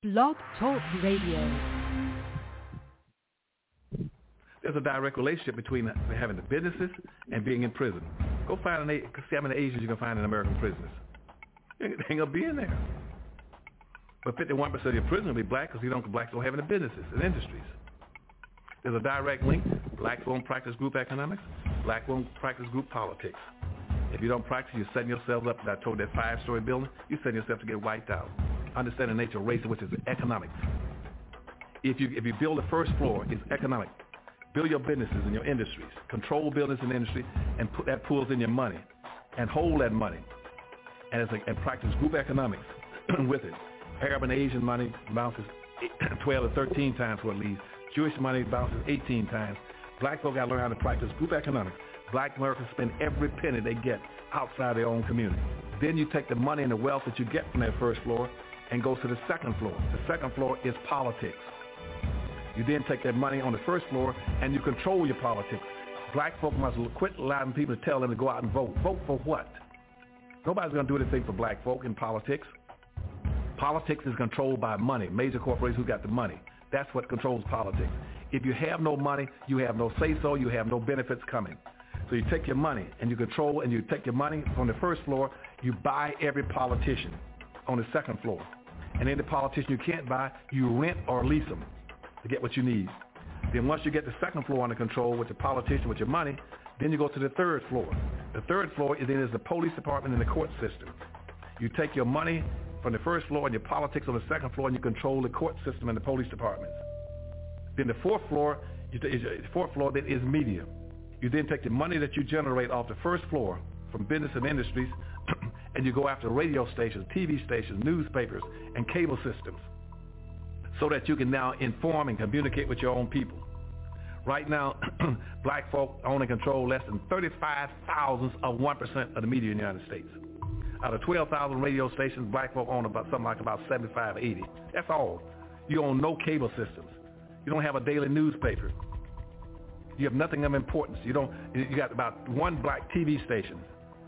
Blog Talk Radio. There's a direct relationship between having the businesses and being in prison. Go find see how many Asians you can find in American prisons. They ain't gonna be in there. But 51% of your prisoners will be black because blacks don't have any businesses and industries. There's a direct link. Blacks won't practice group economics. Black won't practice group politics. If you don't practice, you're setting yourself up. I told that 5-story building, you're setting yourself to get wiped out. Understand the nature of race, which is economics. If you build the first floor, it's economic. Build your businesses and your industries. Control business and industry, and put that pulls in your money, and hold that money, and practice group economics with it. Arab and Asian money bounces 12 to 13 times what it leaves. Jewish money bounces 18 times. Black folk got to learn how to practice group economics. Black Americans spend every penny they get outside their own community. Then you take the money and the wealth that you get from that first floor and go to the second floor. The second floor is politics. You then take that money on the first floor and you control your politics. Black folk must quit allowing people to tell them to go out and vote. Vote for what? Nobody's going to do anything for black folk in politics. Politics is controlled by money, major corporations who got the money. That's what controls politics. If you have no money, you have no say-so, you have no benefits coming. So you take your money and you control, and you take your money from the first floor, you buy every politician on the second floor. And any politician you can't buy, you rent or lease them to get what you need. Then once you get the second floor under control with the politician, with your money, then you go to the third floor. The third floor is the police department and the court system. You take your money from the first floor and your politics on the second floor, and you control the court system and the police departments. Then the fourth floor then is media. You then take the money that you generate off the first floor from business and industries, and you go after radio stations, TV stations, newspapers, and cable systems, so that you can now inform and communicate with your own people. Right now, black folk own and control less than 35 thousandths of 1% of the media in the United States. Out of 12,000 radio stations, black folk own about 75, 80. That's all. You own no cable systems. You don't have a daily newspaper. You have nothing of importance. You got about one black TV station.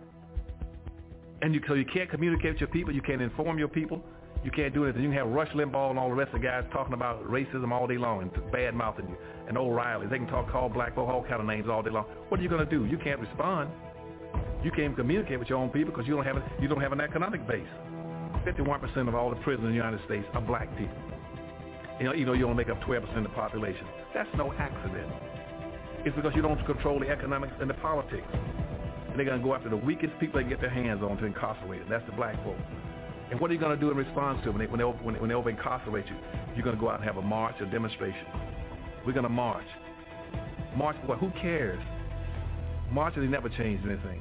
And so you can't communicate with your people. You can't inform your people. You can't do anything. You can have Rush Limbaugh and all the rest of the guys talking about racism all day long and bad-mouthing you, and O'Reilly. They can call black folk all kind of names all day long. What are you going to do? You can't respond. You can't communicate with your own people because you don't have an economic base. 51% of all the prisoners in the United States are black people. You only make up 12% of the population. That's no accident. It's because you don't control the economics and the politics. And they're going to go after the weakest people they can get their hands on to incarcerate them. That's the black folk. And what are you going to do in response to them when they over-incarcerate you? You're going to go out and have a march, a demonstration. We're going to march. March for what? Who cares? Marching never changed anything.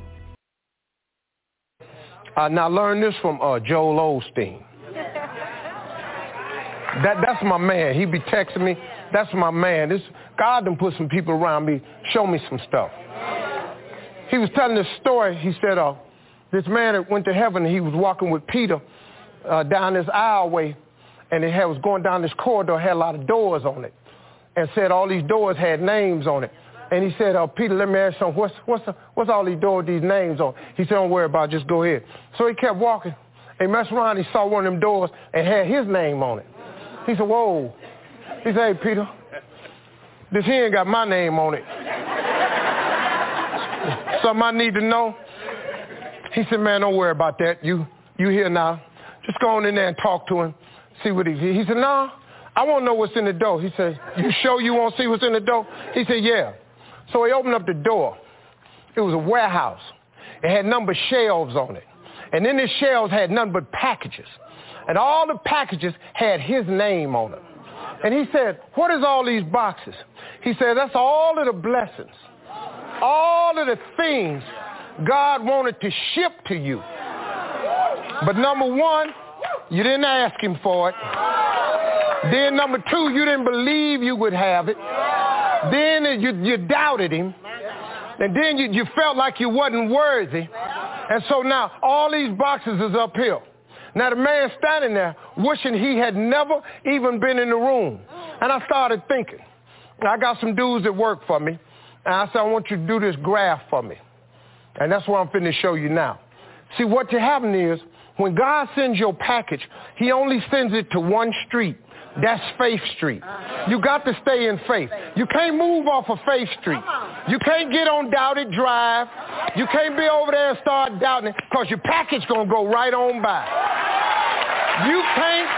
Now learn this from Joel Osteen. That's my man. He be texting me. That's my man. God done put some people around me, show me some stuff. He was telling this story. He said, this man that went to heaven, he was walking with Peter down this aisleway, and it was going down this corridor, had a lot of doors on it, and said all these doors had names on it. And he said, Peter, let me ask you something. What's all these doors, these names on? He said, don't worry about it, just go ahead. So he kept walking. He messed around, he saw one of them doors and had his name on it. He said, whoa. He said, hey, Peter, this here ain't got my name on it. Something I need to know? He said, man, don't worry about that. You here now. Just go on in there and talk to him, see what he said, no, I want to know what's in the door. He said, you sure you won't see what's in the door? He said, yeah. So he opened up the door. It was a warehouse. It had number shelves on it. And then the shelves had nothing but packages. And all the packages had his name on them. And he said, what is all these boxes? He said, that's all of the blessings, all of the things God wanted to ship to you. But number one, you didn't ask him for it. Then number two, you didn't believe you would have it. Then you doubted him. And then you felt like you wasn't worthy. And so now all these boxes is uphill. Now the man standing there wishing he had never even been in the room. And I started thinking, I got some dudes that work for me. And I said, I want you to do this graph for me. And that's what I'm finna show you now. See, what happened is When God sends your package, he only sends it to one street. That's Faith Street. You got to stay in faith. You can't move off of Faith Street. You can't get on Doubted Drive. You can't be over there and start doubting it because your package going to go right on by. You can't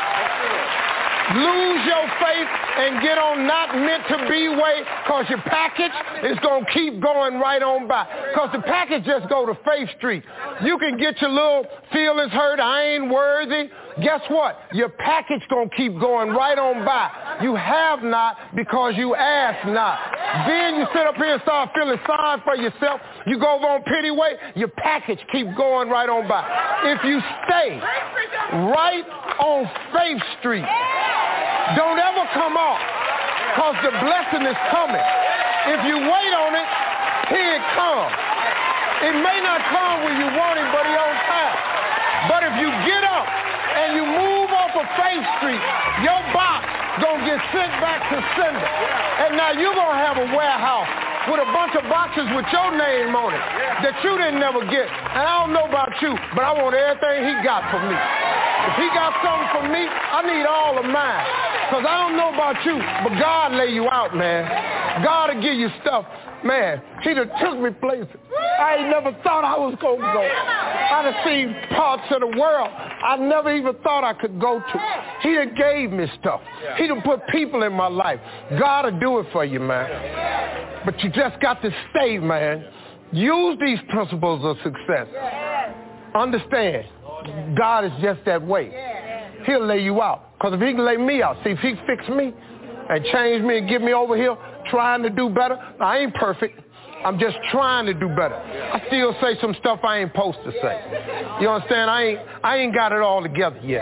lose your faith and get on not meant to be way because your package is going to keep going right on by. Because the package just go to Faith Street. You can get your little feelings hurt. I ain't worthy. Guess what? Your package going to keep going right on by. You have not because you ask not. Then you sit up here and start feeling sorry for yourself. You go over on pity way, your package keep going right on by. If you stay right on Faith Street, don't ever come off because the blessing is coming. If you wait on it, here it comes. It may not come when you want it, but it's on time. But if you get up and you move off of Faith Street, your box gonna get sent back to sender. And now you're gonna have a warehouse with a bunch of boxes with your name on it that you didn't never get. And I don't know about you, but I want everything he got for me. If he got something for me, I need all of mine. Because I don't know about you, but God lay you out, man. God will give you stuff. Man, he done took me places I ain't never thought I was going to go. I done seen parts of the world I never even thought I could go to. He done gave me stuff. He done put people in my life. God will do it for you, man. But you just got to stay, man. Use these principles of success. Understand, God is just that way. He'll lay you out. Because if he can lay me out, see, if he fix me and change me and get me over here trying to do better, I ain't perfect. I'm just trying to do better. I still say some stuff I ain't supposed to say. You understand? I ain't got it all together yet.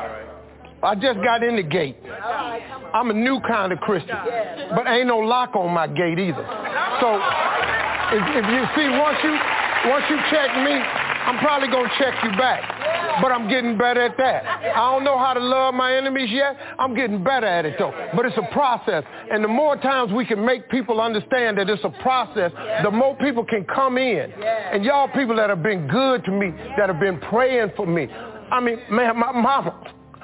I just got in the gate. I'm a new kind of Christian, but ain't no lock on my gate either. So if you see, once you check me, I'm probably going to check you back. But I'm getting better at that. I don't know how to love my enemies yet. I'm getting better at it, though. But it's a process. And the more times we can make people understand that it's a process, the more people can come in. And y'all people that have been good to me, that have been praying for me. I mean, man, my mama,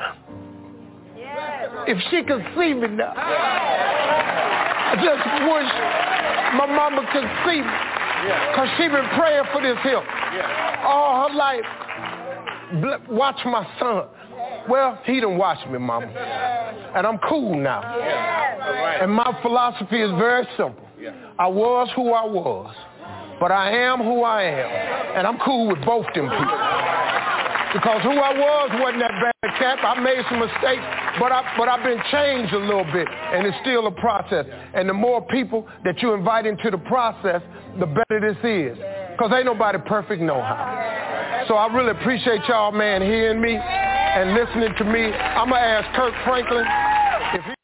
if she could see me now, I just wish my mama could see me. Because she been praying for this here all her life. Watch my son. Well, he done watched me, mama. And I'm cool now. And my philosophy is very simple. I was who I was, but I am who I am. And I'm cool with both them people. Because who I was wasn't that bad cat. I made some mistakes, but I've been changed a little bit, and it's still a process. And the more people that you invite into the process, the better this is. Because ain't nobody perfect no how. So I really appreciate y'all, man, hearing me and listening to me. I'm going to ask Kirk Franklin if he...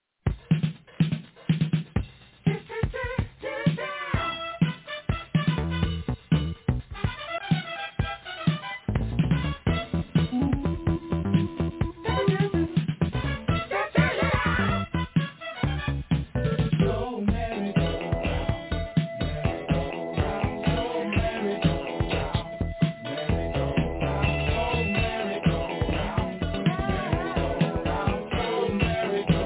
America.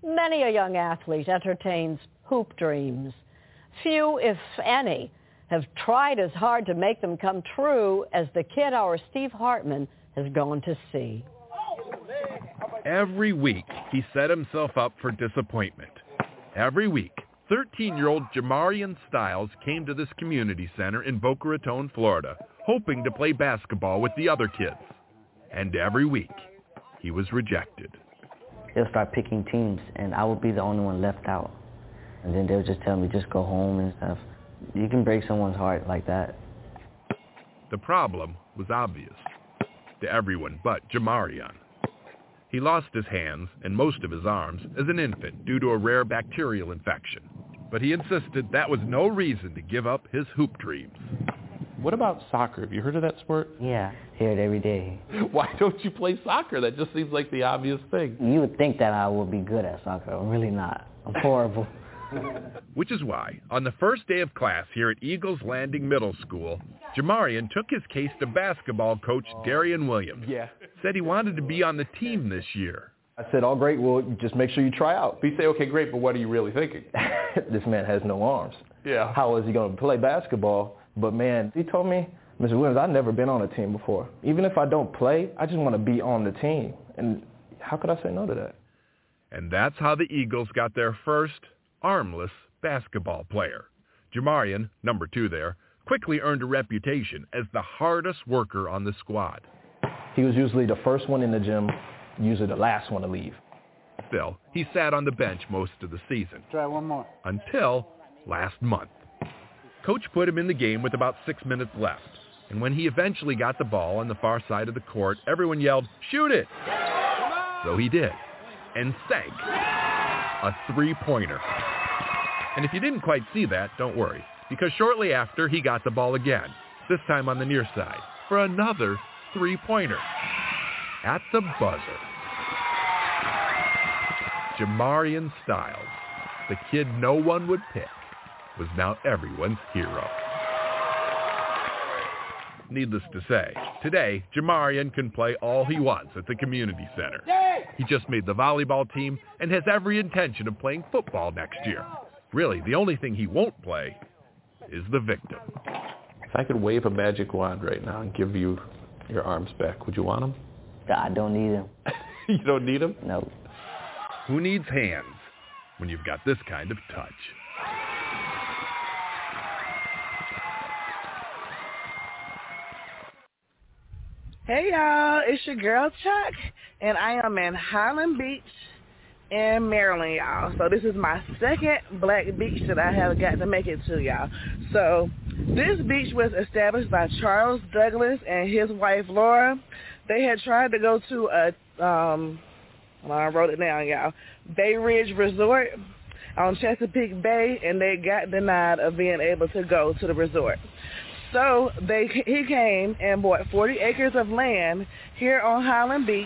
Many a young athlete entertains hoop dreams. Few, if any, have tried as hard to make them come true as the kid our Steve Hartman has gone to see. Every week, he set himself up for disappointment. Every week, 13-year-old Jamarian Styles came to this community center in Boca Raton, Florida, hoping to play basketball with the other kids. And every week, he was rejected. They'll start picking teams, and I would be the only one left out. And then they'll just tell me, just go home and stuff. You can break someone's heart like that. The problem was obvious to everyone but Jamarian. He lost his hands and most of his arms as an infant due to a rare bacterial infection. But he insisted that was no reason to give up his hoop dreams. What about soccer? Have you heard of that sport? Yeah, hear it every day. Why don't you play soccer? That just seems like the obvious thing. You would think that I would be good at soccer. I'm really not. I'm horrible. Which is why, on the first day of class here at Eagles Landing Middle School, Jamarian took his case to basketball coach Darian Williams. Said he wanted to be on the team this year. I said, all great, well, just make sure you try out. You say, okay, great, but what are you really thinking? This man has no arms. Yeah. How is he going to play basketball? But, man, he told me, Mr. Williams, I've never been on a team before. Even if I don't play, I just want to be on the team. And how could I say no to that? And that's how the Eagles got their first armless basketball player. Jamarian, number 2 there, quickly earned a reputation as the hardest worker on the squad. He was usually the first one in the gym, usually the last one to leave. Still, he sat on the bench most of the season. Try one more. Until last month. Coach put him in the game with about 6 minutes left. And when he eventually got the ball on the far side of the court, everyone yelled, "Shoot it!" So he did, and sank a three-pointer. And if you didn't quite see that, don't worry, because shortly after, he got the ball again, this time on the near side, for another three-pointer. At the buzzer. Jamarian Styles, the kid no one would pick, was now everyone's hero. Needless to say, today, Jamarian can play all he wants at the community center. He just made the volleyball team and has every intention of playing football next year. Really, the only thing he won't play is the victim. If I could wave a magic wand right now and give you your arms back, would you want them? I don't need them. You don't need them? No. Who needs hands when you've got this kind of touch? Hey y'all, it's your girl Chuck, and I am in Highland Beach in Maryland, y'all. So this is my second black beach that I have got to make it to, y'all. So this beach was established by Charles Douglas and his wife Laura. They had tried to go to a, I wrote it down, y'all, Bay Ridge Resort on Chesapeake Bay, and they got denied of being able to go to the resort. So he came and bought 40 acres of land here on Highland Beach,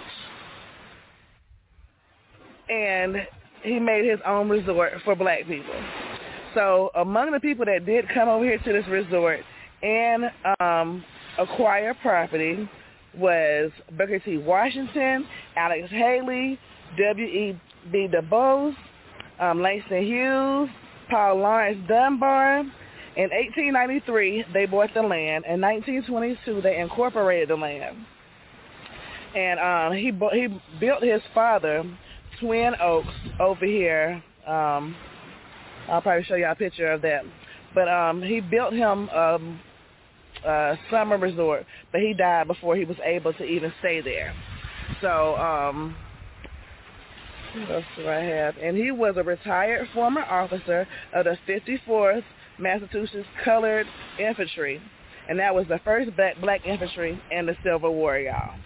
and he made his own resort for black people. So among the people that did come over here to this resort and acquire property was Booker T. Washington, Alex Haley, W.E.B. Du Bois, Langston Hughes, Paul Lawrence Dunbar. In 1893, they bought the land. In 1922, they incorporated the land. And he built his father, Twin Oaks, over here. I'll probably show you a picture of that. But he built him a summer resort, but he died before he was able to even stay there. So what else do I have? And he was a retired former officer of the 54th Massachusetts Colored Infantry, and that was the first black infantry in the Civil War, y'all.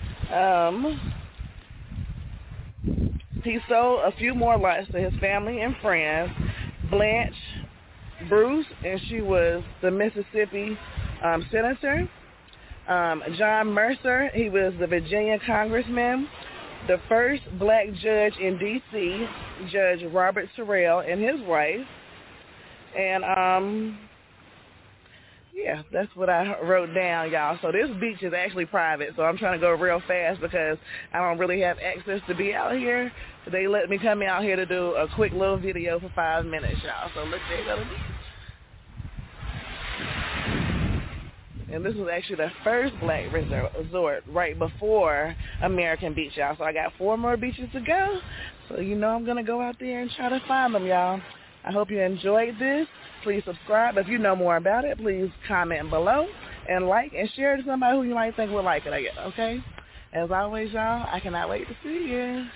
He sold a few more lots to his family and friends. Blanche Bruce, and she was the Mississippi senator. John Mercer, he was the Virginia congressman. The first black judge in D.C., Judge Robert Terrell, and his wife. And Yeah, that's what I wrote down, y'all. So this beach is actually private, so I'm trying to go real fast because I don't really have access to be out here. So they let me come out here to do a quick little video for 5 minutes, y'all. So look, there you go. And this was actually the first black resort right before American Beach, y'all. So I got 4 more beaches to go. So you know I'm going to go out there and try to find them, y'all. I hope you enjoyed this. Please subscribe. If you know more about it, please comment below and like and share it to somebody who you might think would like it, I guess, okay? As always, y'all, I cannot wait to see you.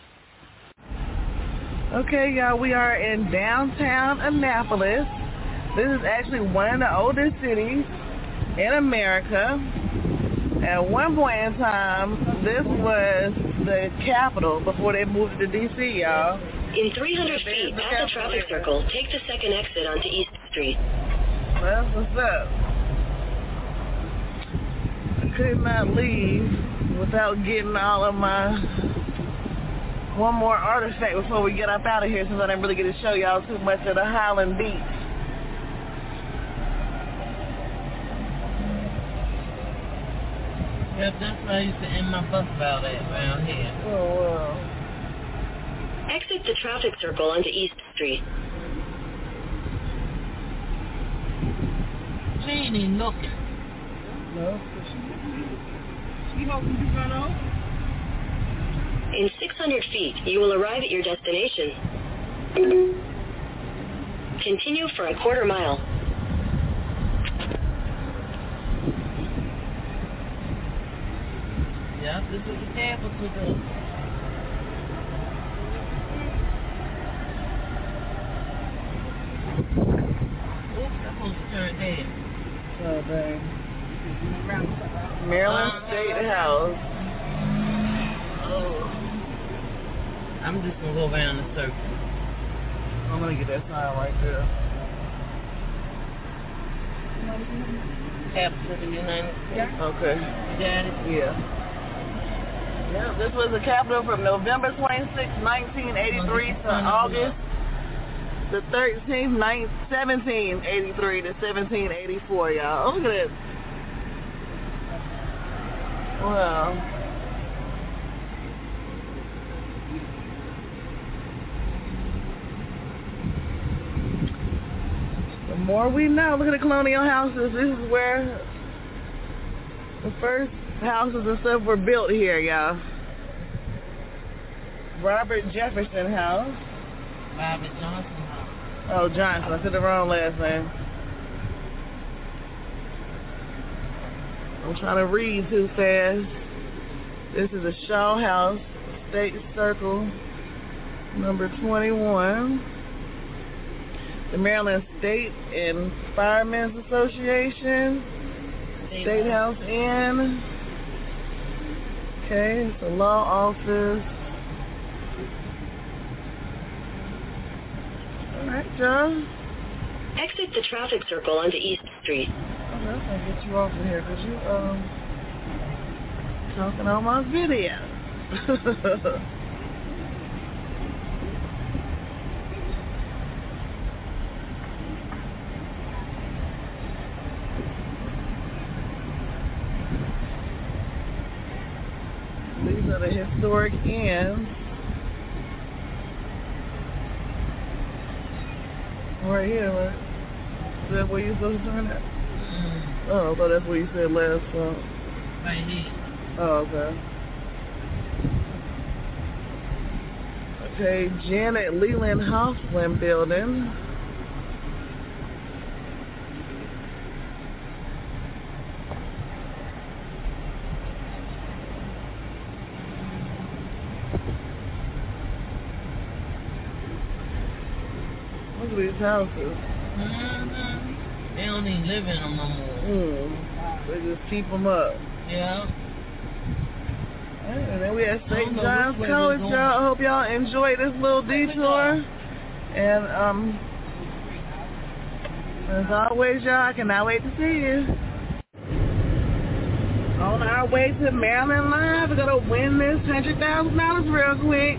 Okay, y'all, we are in downtown Annapolis. This is actually one of the oldest cities in America. At one point in time, this was the capital before they moved it to D.C., y'all. In 300 feet at the traffic circle, take the second exit onto East Street. That's what's up. I could not leave without getting all of my one more artifact before we get up out of here, since I didn't really get to show y'all too much of the Highland Beach. Yep, that's where I used to end my bus route at around here. Oh, wow. Exit the traffic circle onto East Street. She ain't even looking. No. She hoping to run off? In 600 feet, you will arrive at your destination. Continue for a quarter mile. Yep, this is the capital. Oh, dang. Maryland State House. Oh. I'm just going to go around the circle. I'm going to get that sign right there. Capital of the United States. Okay. You got it? Yeah. Yeah, this was the capital from November 26, 1983 to August the 13th, 1783 to 1784, y'all. Oh, look at that. Wow. The more we know, look at the colonial houses. This is where the first houses and stuff were built here, y'all. Robert Jefferson House. Robert Johnson House. Oh, Johnson. I said the wrong last name. I'm trying to read too fast. This is a Shaw House, State Circle, number 21. The Maryland State and Firemen's Association. State House Inn. Okay, it's a law office. All right, John. Exit the traffic circle onto East Street. I'm gonna get you off of here because you talking on my video. These are the historic inns. Right here, right? Is that where you're supposed to turn at? Oh, I thought that's what you said last time. Right here. Oh, okay. Okay, Janet Leland Hoffman Building. Look at these houses. Mm-hmm. They don't even live in them no more. They just keep them up. Yeah. And then we at St. John's College, y'all. I hope y'all enjoyed this little detour. And as always, y'all, I cannot wait to see you. On our way to Maryland Live, we're gonna win this $100,000 real quick.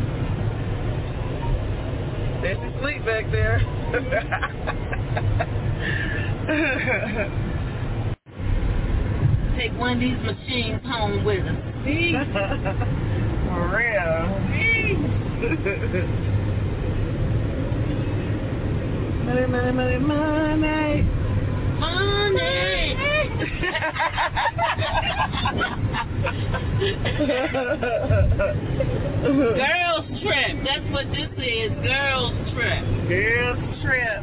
There's some sleep back there. Take one of these machines home with us. For real. Money, money, money, money. Money. Girls trip. That's what this is. Girls trip. Girls trip.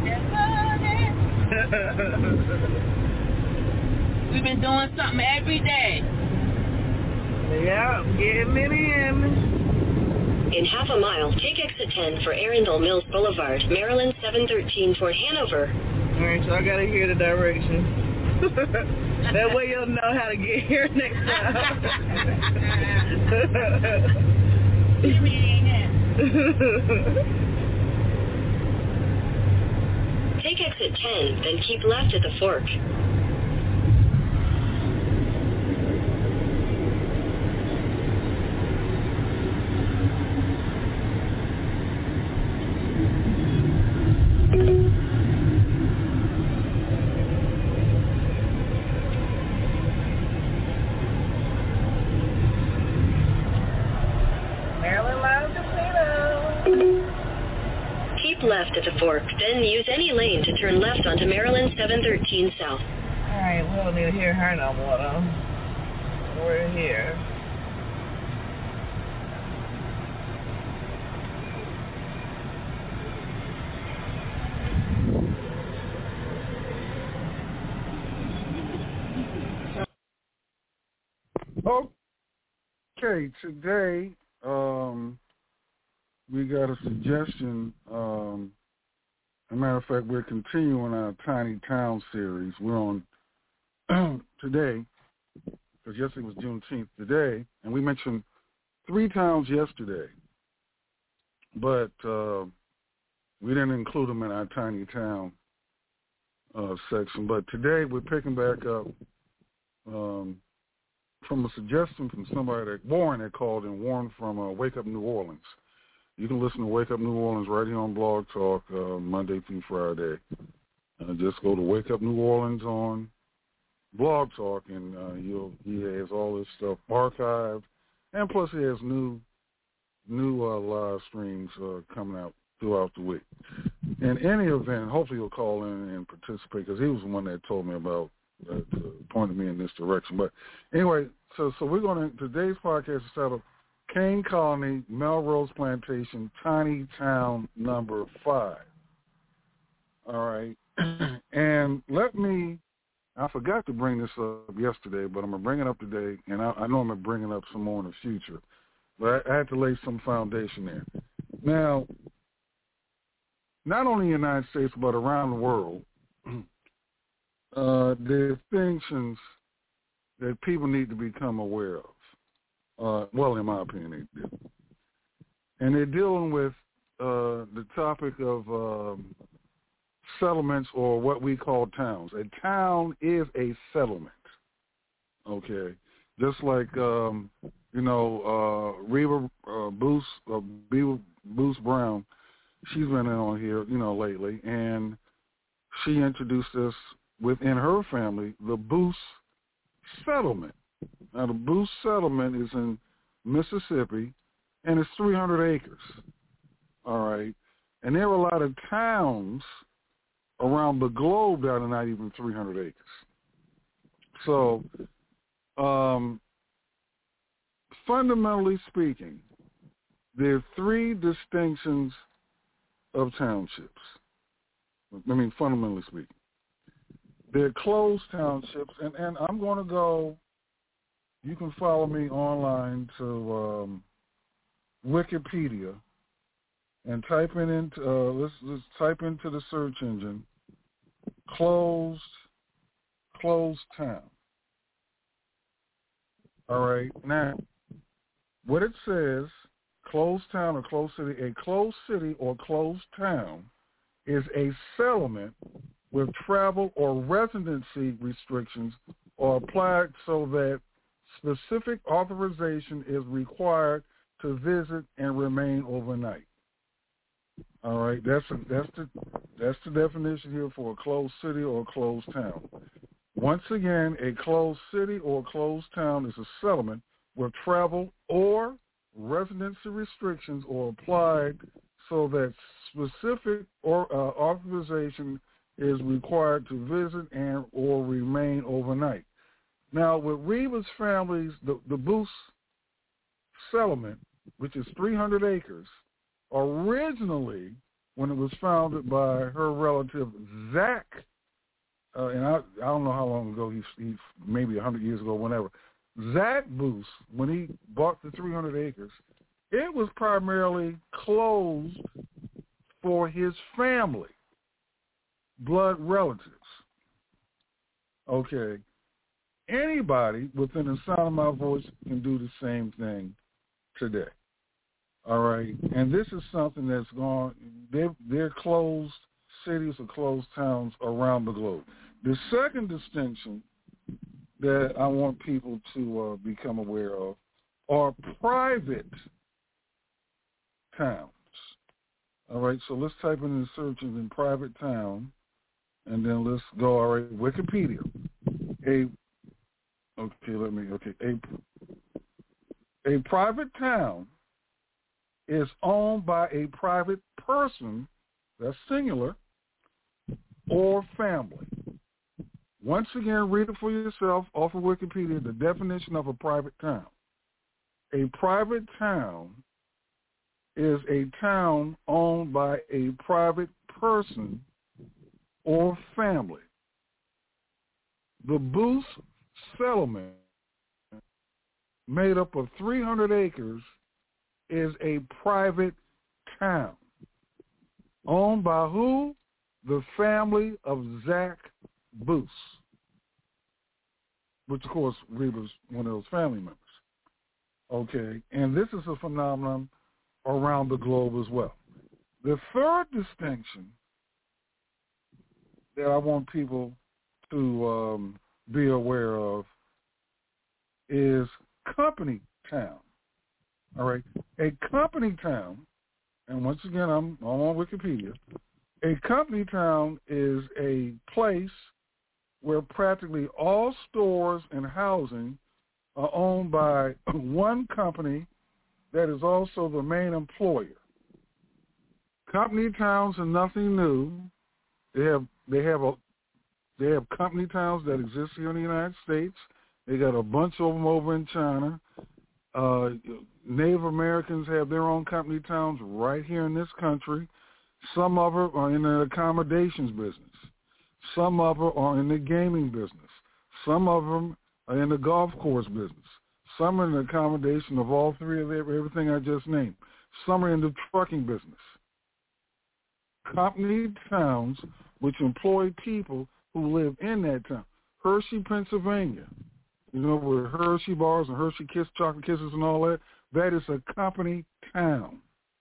We've been doing something every day. Yeah, getting it in. In half a mile, take exit 10 for Arundel Mills Boulevard, Maryland 713 toward Hanover. All right, so I got to hear the directions. That way you'll know how to get here next time. Take exit 10, then keep left at the fork. Left at the fork, then use any lane to turn left onto Maryland 713 South. Alright, we don't need to hear her no more though. We're here. Okay, today, we got a suggestion. As a matter of fact, we're continuing our Tiny Town series. We're on today, because yesterday was Juneteenth today, and we mentioned 3 towns yesterday, but we didn't include them in our Tiny Town section. But today we're picking back up from a suggestion from somebody that Warren had called in, Warren from Wake Up New Orleans. You can listen to Wake Up New Orleans right here on Blog Talk Monday through Friday. Just go to Wake Up New Orleans on Blog Talk, and he has all this stuff archived, and plus he has new live streams coming out throughout the week. In any event, hopefully you'll call in and participate, because he was the one that told me about that, pointed me in this direction. But anyway, so we're going to, today's podcast is titled Kane Colony, Melrose Plantation, Tiny Town number 5. All right. And I forgot to bring this up yesterday, but I'm going to bring it up today, and I know I'm going to bring it up some more in the future. But I had to lay some foundation there. Now, not only in the United States, but around the world, there are distinctions that people need to become aware of. Well, in my opinion, they do. And they're dealing with the topic of settlements, or what we call towns. A town is a settlement, okay? Just like, Reba Booth Brown, she's been on here, lately, and she introduced us within her family, the Booth Settlement. Now, the Booth Settlement is in Mississippi, and it's 300 acres, all right? And there are a lot of towns around the globe that are not even 300 acres. So, fundamentally speaking, there are 3 distinctions of townships. Fundamentally speaking. They're closed townships, and I'm going to go, you can follow me online to Wikipedia and type let's type into the search engine, closed town. All right. Now, what it says, closed town or closed city, a closed city or closed town is a settlement with travel or residency restrictions are applied so that specific authorization is required to visit and remain overnight. All right, that's the definition here for a closed city or a closed town. Once again, a closed city or closed town is a settlement where travel or residency restrictions are applied so that specific authorization is required to visit and or remain overnight. Now, with Reba's family's, the Booth settlement, which is 300 acres, originally, when it was founded by her relative Zach, and I don't know how long ago, he maybe 100 years ago, whenever, Zach Booth, when he bought the 300 acres, it was primarily closed for his family, blood relatives. Okay. Anybody within the sound of my voice can do the same thing today. All right. And this is something that's gone, they're closed cities or closed towns around the globe. The second distinction that I want people to become aware of are private towns. All right, so let's type in the search engine private town, and then let's go, all right, Wikipedia. A private town is owned by a private person, that's singular, or family. Once again, read it for yourself off of Wikipedia, the definition of a private town. A private town is a town owned by a private person or family. The Booth settlement, made up of 300 acres, is a private town. Owned by who? The family of Zach Booth, which, of course, Reba's one of those family members. Okay, and this is a phenomenon around the globe as well. The third distinction that I want people to be aware of is company town. All right, a company town, and once again, I'm on Wikipedia. A company town is a place where practically all stores and housing are owned by one company that is also the main employer. Company towns are nothing new. They have company towns that exist here in the United States. They got a bunch of them over in China. Native Americans have their own company towns right here in this country. Some of them are in the accommodations business. Some of them are in the gaming business. Some of them are in the golf course business. Some are in the accommodation of all three of everything I just named. Some are in the trucking business. Company towns which employ people who live in that town. Hershey, Pennsylvania, you know, where Hershey bars and Hershey chocolate kisses and all that, that is a company town.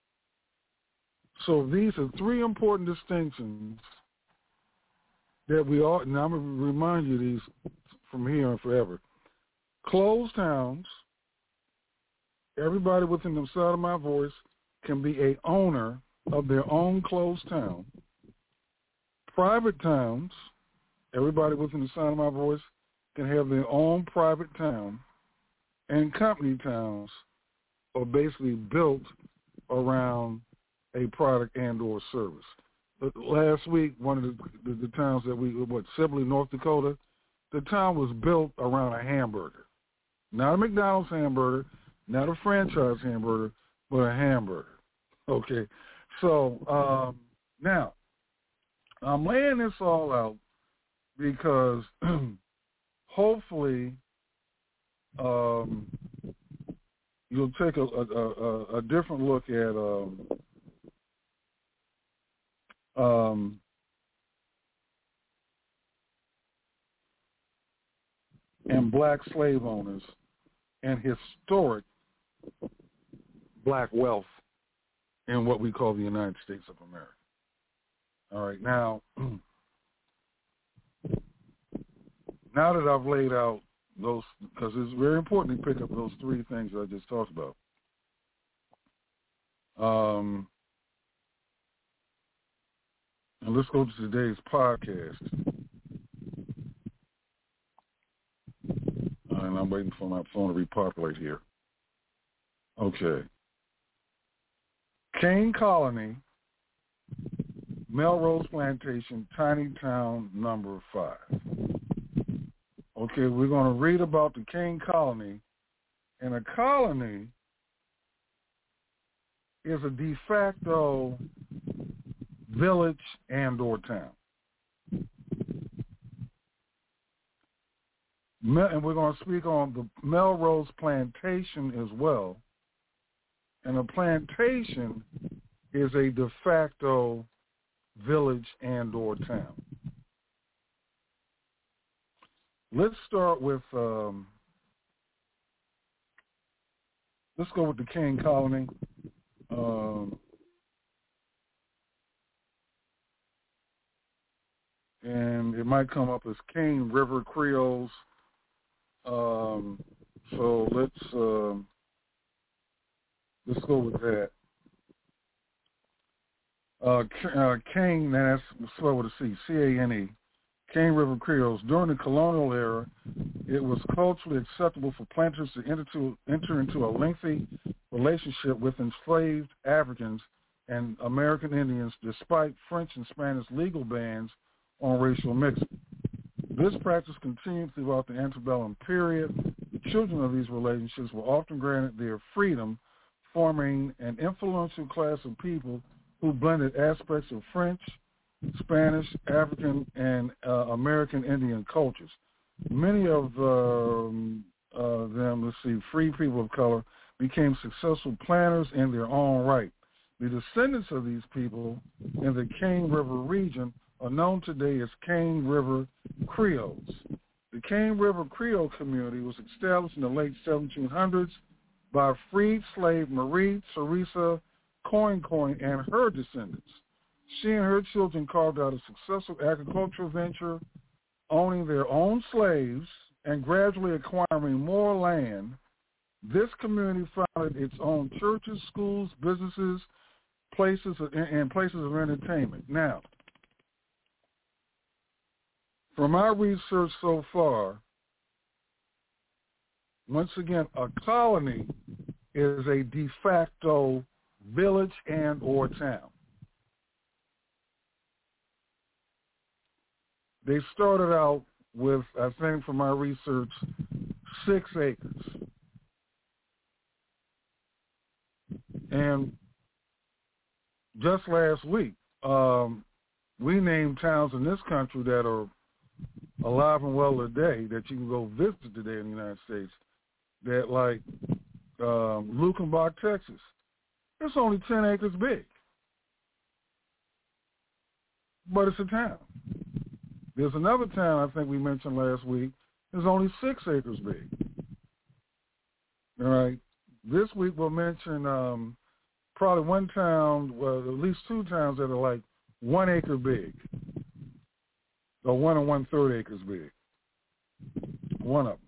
So these are three important distinctions that we all, and I'm going to remind you these from here on forever. Closed towns, everybody within the sound of my voice can be a owner of their own closed town. Private towns, everybody within the sound of my voice can have their own private town. And company towns are basically built around a product and or service. But last week, one of the towns that Sibley, North Dakota, the town was built around a hamburger. Not a McDonald's hamburger, not a franchise hamburger, but a hamburger. Okay, so now I'm laying this all out because hopefully you'll take a different look at and black slave owners and historic black wealth in what we call the United States of America. All right, now that I've laid out those, because it's very important to pick up those three things I just talked about. And let's go to today's podcast. And I'm waiting for my phone to repopulate here. Okay. Kane Colony, Melrose Plantation, Tiny Town, number 5. Okay, we're going to read about the Kane Colony. And a colony is a de facto village and or town. And we're going to speak on the Melrose Plantation as well. And a plantation is a de facto village and or town. Let's start with, let's go with the Kane Colony. And it might come up as Cane River Creoles. So let's go with that. Cane, that's spelled with a C, C-A-N-E. Cane River Creoles. During the colonial era, it was culturally acceptable for planters to enter into a lengthy relationship with enslaved Africans and American Indians, despite French and Spanish legal bans on racial mixing. This practice continued throughout the antebellum period. The children of these relationships were often granted their freedom, forming an influential class of people who blended aspects of French, Spanish, African, and American Indian cultures. Many of them, free people of color, became successful planters in their own right. The descendants of these people in the Cane River region are known today as Cane River Creoles. The Cane River Creole community was established in the late 1700s by freed slave Marie Teresa Coin and her descendants. She and her children carved out a successful agricultural venture, owning their own slaves and gradually acquiring more land. This community founded its own churches, schools, businesses, places of entertainment. Now, from our research so far, once again, a colony is a de facto village and or town. They started out with, I think from my research, 6 acres. And just last week, we named towns in this country that are alive and well today that you can go visit today in the United States, that like Lukenbach, Texas. It's only 10 acres big, but it's a town. There's another town I think we mentioned last week. It's only 6 acres big. All right. This week we'll mention probably one town, well, at least 2 towns that are like 1 acre big, or 1 1/3 acres big. One of them.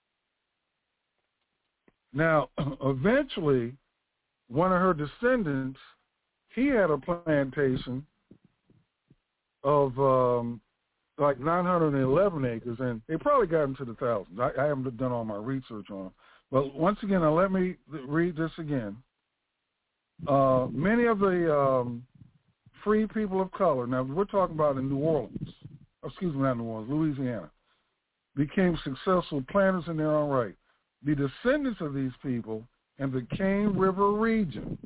Now, eventually, one of her descendants, he had a plantation of like 911 acres, and they probably got into the thousands. I haven't done all my research on them. But once again, now let me read this again. Many of the free people of color, now we're talking about in New Orleans, not New Orleans, Louisiana, became successful planters in their own right. The descendants of these people in the Cane River region,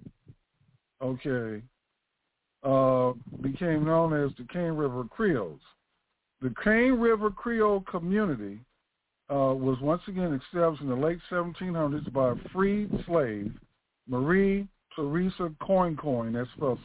became known as the Cane River Creoles. The Cane River Creole community was once again established in the late 1700s by a freed slave, Marie Teresa Coin, that's spelled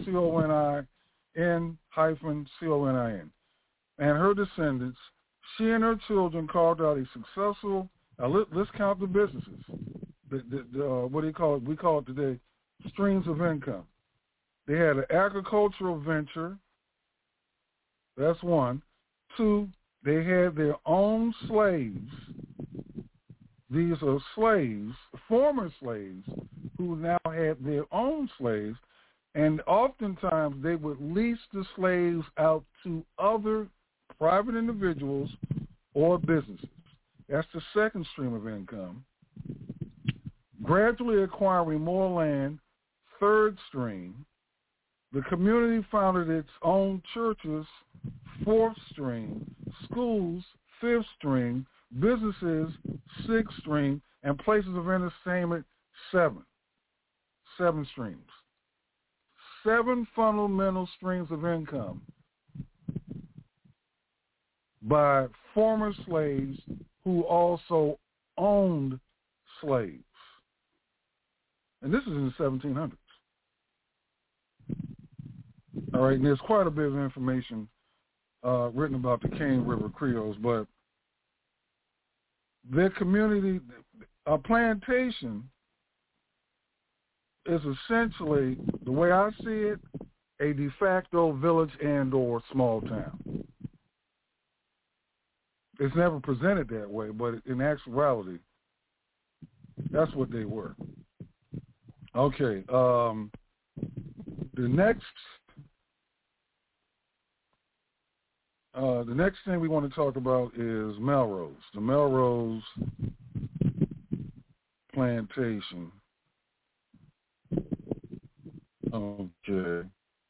CONIN-CONIN, and her descendants. She and her children carved out a successful, let's count the businesses, what do you call it? We call it today streams of income. They had an agricultural venture, that's 1. 2, they had their own slaves. These are slaves, former slaves, who now had their own slaves. And oftentimes they would lease the slaves out to other private individuals or businesses. That's the second stream of income. Gradually acquiring more land, third stream. The community founded its own churches, fourth stream, schools, fifth stream, businesses, sixth stream, and places of entertainment, seven streams. 7 fundamental streams of income by former slaves who also owned slaves. And this is in the 1700s. All right, and there's quite a bit of information written about the Cane River Creoles, but their community, a plantation is essentially, the way I see it, a de facto village and or small town. It's never presented that way, but in actuality, that's what they were. Okay, the next thing we want to talk about is Melrose, the Melrose Plantation. Okay.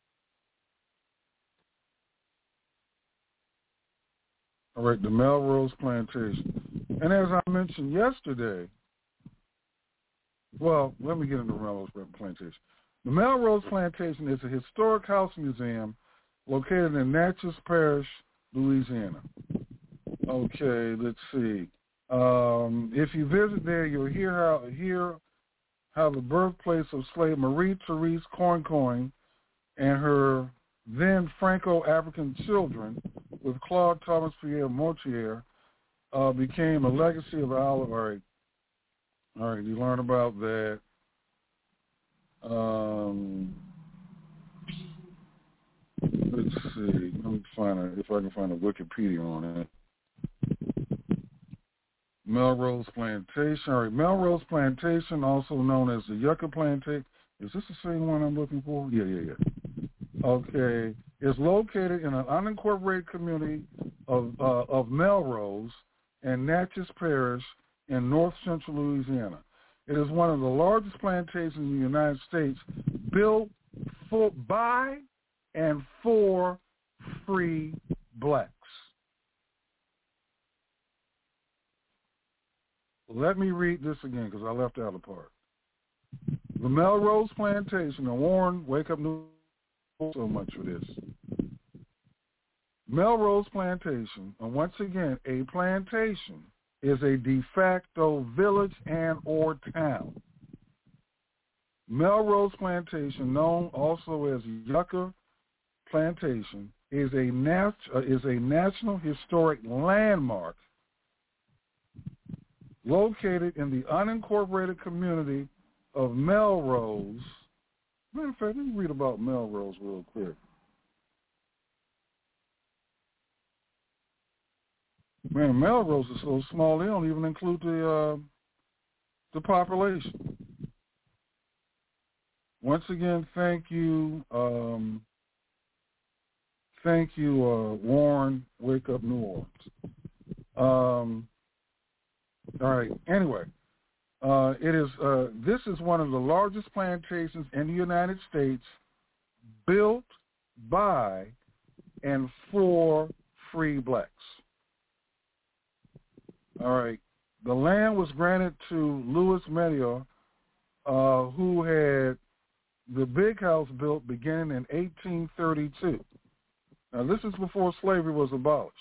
All right, the Melrose Plantation. And as I mentioned yesterday, well, let me get into Melrose Plantation. The Melrose Plantation is a historic house museum located in Natchez Parish, Louisiana. Okay, let's see. If you visit there, you'll hear how the birthplace of slave Marie Therese Corncoin and her then Franco-African children with Claude Thomas Pierre Mortier became a legacy of Isle of Wight. All right, you learn about that. Let's see. Let me find if I can find a Wikipedia on it. Melrose Plantation. All right, Melrose Plantation, also known as the Yucca Plantation. Is this the same one I'm looking for? Yeah. Okay, is located in an unincorporated community of Melrose and Natchez Parish in north central Louisiana. It is one of the largest plantations in the United States, built by and for free blacks. Let me read this again because I left out a part. The Melrose Plantation, and Warren, wake up new so much for this. Melrose Plantation, and once again, a plantation is a de facto village and or town. Melrose Plantation, known also as Yucca Plantation, is a National Historic Landmark located in the unincorporated community of Melrose. Matter of fact, let me read about Melrose real quick. Man, Melrose is so small they don't even include the population. Once again, thank you, Warren. Wake Up New Orleans. All right. Anyway, this is one of the largest plantations in the United States, built by and for free blacks. All right. The land was granted to Louis Melior, who had the big house built beginning in 1832. Now, this is before slavery was abolished.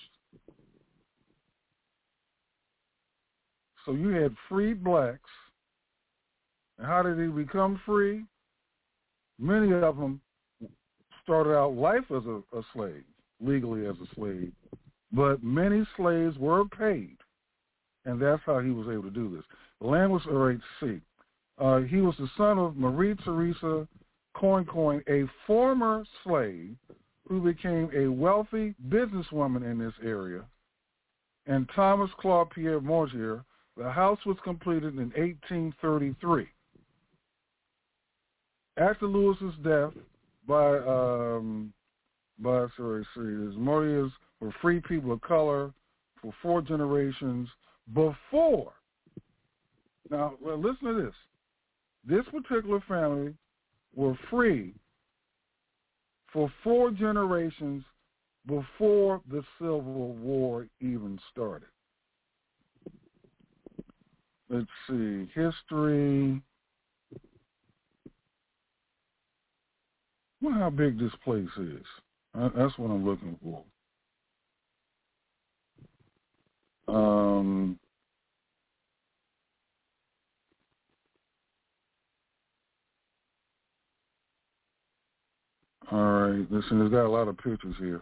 So you had free blacks. And how did they become free? Many of them started out life as a slave, legally as a slave, but many slaves were paid, and that's how he was able to do this. The land was RHC. He was the son of Marie Theresa Corncoin, a former slave who became a wealthy businesswoman in this area, and Thomas Claude Pierre Mortier. The house was completed in 1833. After Louis's death, Memorials for free people of color for 4 generations before. Now, well, listen to this. This particular family were free for 4 generations before the Civil War even started. Let's see, history. Well, how big this place is. That's what I'm looking for. All right, listen, it's got a lot of pictures here.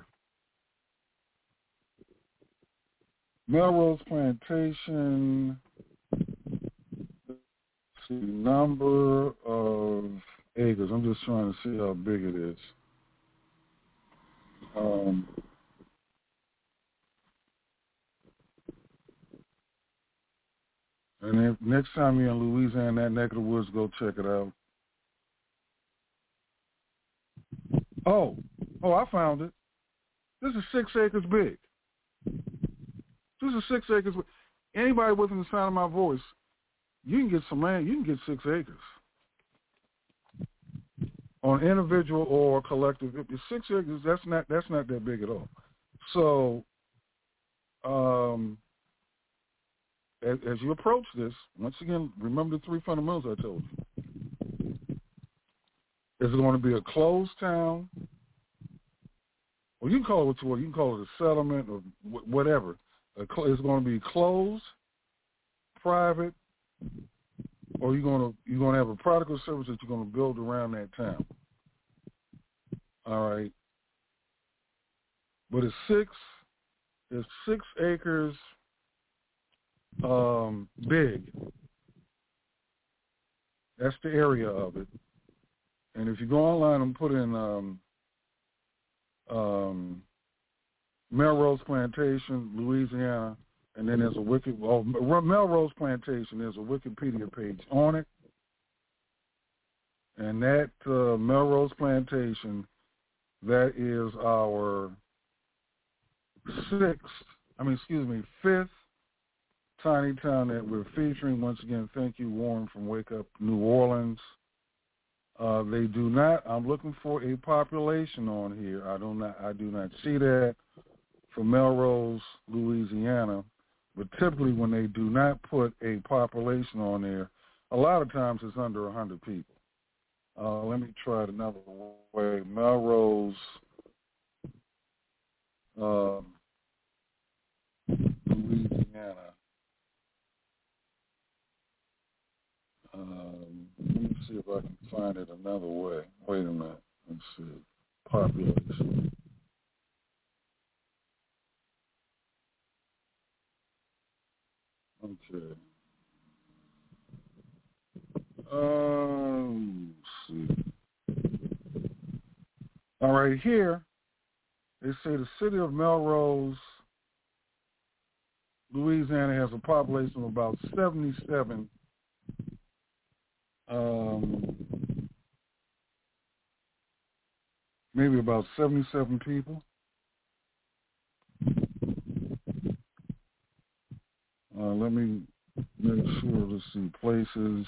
Melrose Plantation, let's see, number of acres. I'm just trying to see how big it is. And then next time you're in Louisiana, that neck of the woods, go check it out. Oh, I found it. This is 6 acres big. This is 6 acres. Anybody within the sound of my voice, you can get some land. You can get 6 acres on individual or collective. If it's 6 acres, that's not that big at all. So, as you approach this, once again, remember the 3 fundamentals I told you. Is it going to be a closed town? Well, you can call it what you want. You can call it a settlement or whatever. It's going to be closed, private, or you're going to have a product or service that you're going to build around that town. All right. But it's 6 acres big. That's the area of it. And if you go online and put in Melrose Plantation, Louisiana, and then there's a Melrose Plantation, there's a Wikipedia page on it. And that Melrose Plantation, that is our 5th tiny town that we're featuring. Once again, thank you, Warren from Wake Up New Orleans. They do not. I'm looking for a population on here. I do not see that for Melrose, Louisiana. But typically, when they do not put a population on there, a lot of times it's under 100 people. Let me try it another way. Melrose, Louisiana. Let me see if I can find it another way. Wait a minute. Let's see. Population. Okay. Let's see. All right, here, they say the city of Melrose, Louisiana has a population of about 77 maybe about 77 people. Let me make sure to see places.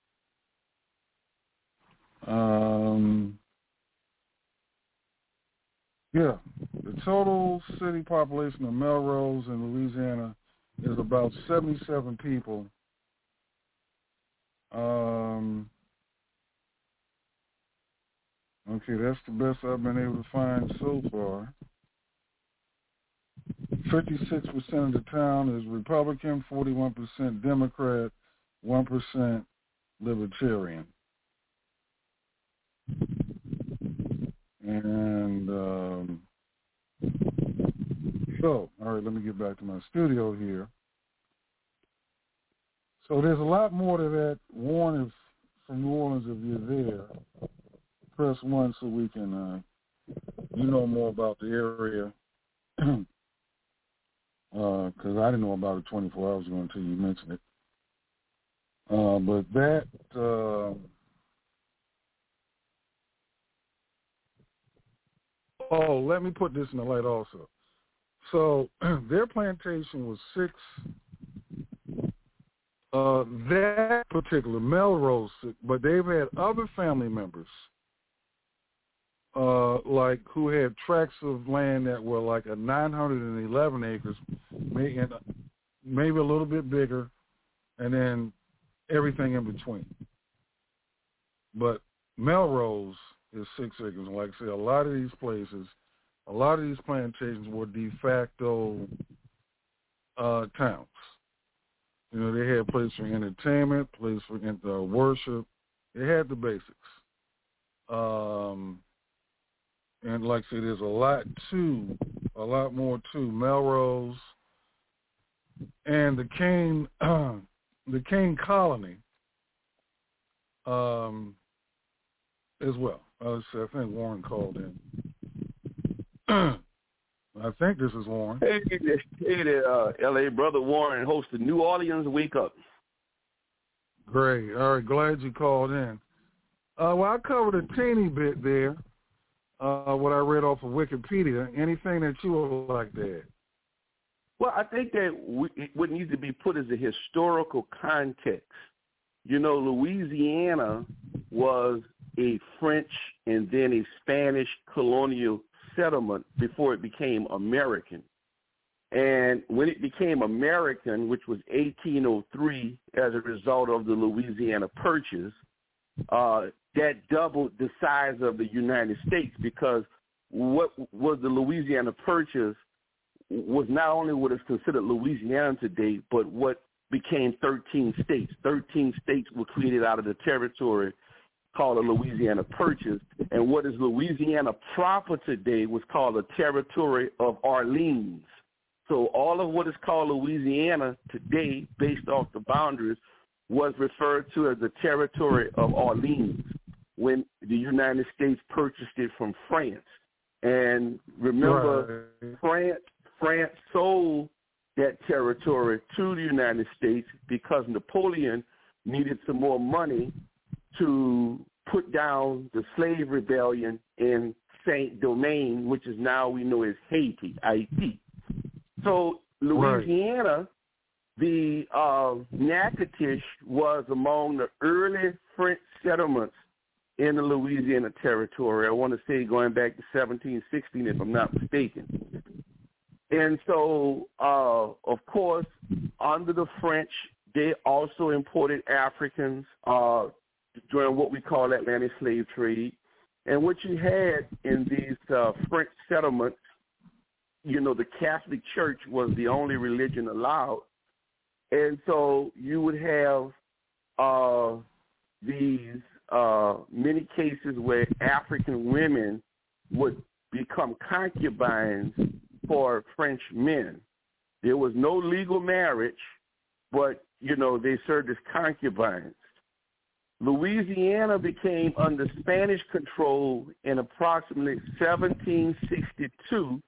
The total city population of Melrose in Louisiana is about 77 people. Okay, that's the best I've been able to find so far. 56% of the town is Republican, 41% Democrat, 1% Libertarian. And all right, let me get back to my studio here. So there's a lot more to that. Warren is from New Orleans. If you're there, press 1 so we can, more about the area. Because I didn't know about it 24 hours ago until you mentioned it. But that Oh, let me put this in the light also. So their plantation was 6. That particular Melrose, but they've had other family members, like who had tracts of land that were like 911 acres, maybe a little bit bigger, and then everything in between. But Melrose is 6 acres. And like I say, a lot of these places, a lot of these plantations were de facto towns. You know, they had place for entertainment, place for worship. They had the basics. And like I say, there's a lot more to Melrose and the Kane colony as well. I think Warren called in. I think this is Warren. Hey there, L.A. Brother Warren, host of New Orleans Wake Up. Great. All right, glad you called in. Well, I covered a teeny bit there, what I read off of Wikipedia. Anything that you would like to add? Well, I think that what needs to be put as a historical context. You know, Louisiana was a French and then a Spanish colonial settlement before it became American. And when it became American, which was 1803 as a result of the Louisiana Purchase, that doubled the size of the United States, because what was the Louisiana Purchase was not only what is considered Louisiana today, but what became 13 states. 13 states were created out of the territory called the Louisiana Purchase, and what is Louisiana proper today was called the territory of Orleans. So all of what is called Louisiana today, based off the boundaries, was referred to as the territory of Orleans when the United States purchased it from France. And remember, right. France sold that territory to the United States because Napoleon needed some more money to put down the slave rebellion in Saint-Domingue, which is now we know as Haiti, Haiti. So Louisiana, the Natchitoches was among the early French settlements in the Louisiana territory. I want to say going back to 1716, if I'm not mistaken. And so, of course, under the French, they also imported Africans during what we call Atlantic slave trade. And what you had in these French settlements, you know, the Catholic Church was the only religion allowed. And so you would have these many cases where African women would become concubines for French men. There was no legal marriage, but, you know, they served as concubines. Louisiana became under Spanish control in approximately 1762 to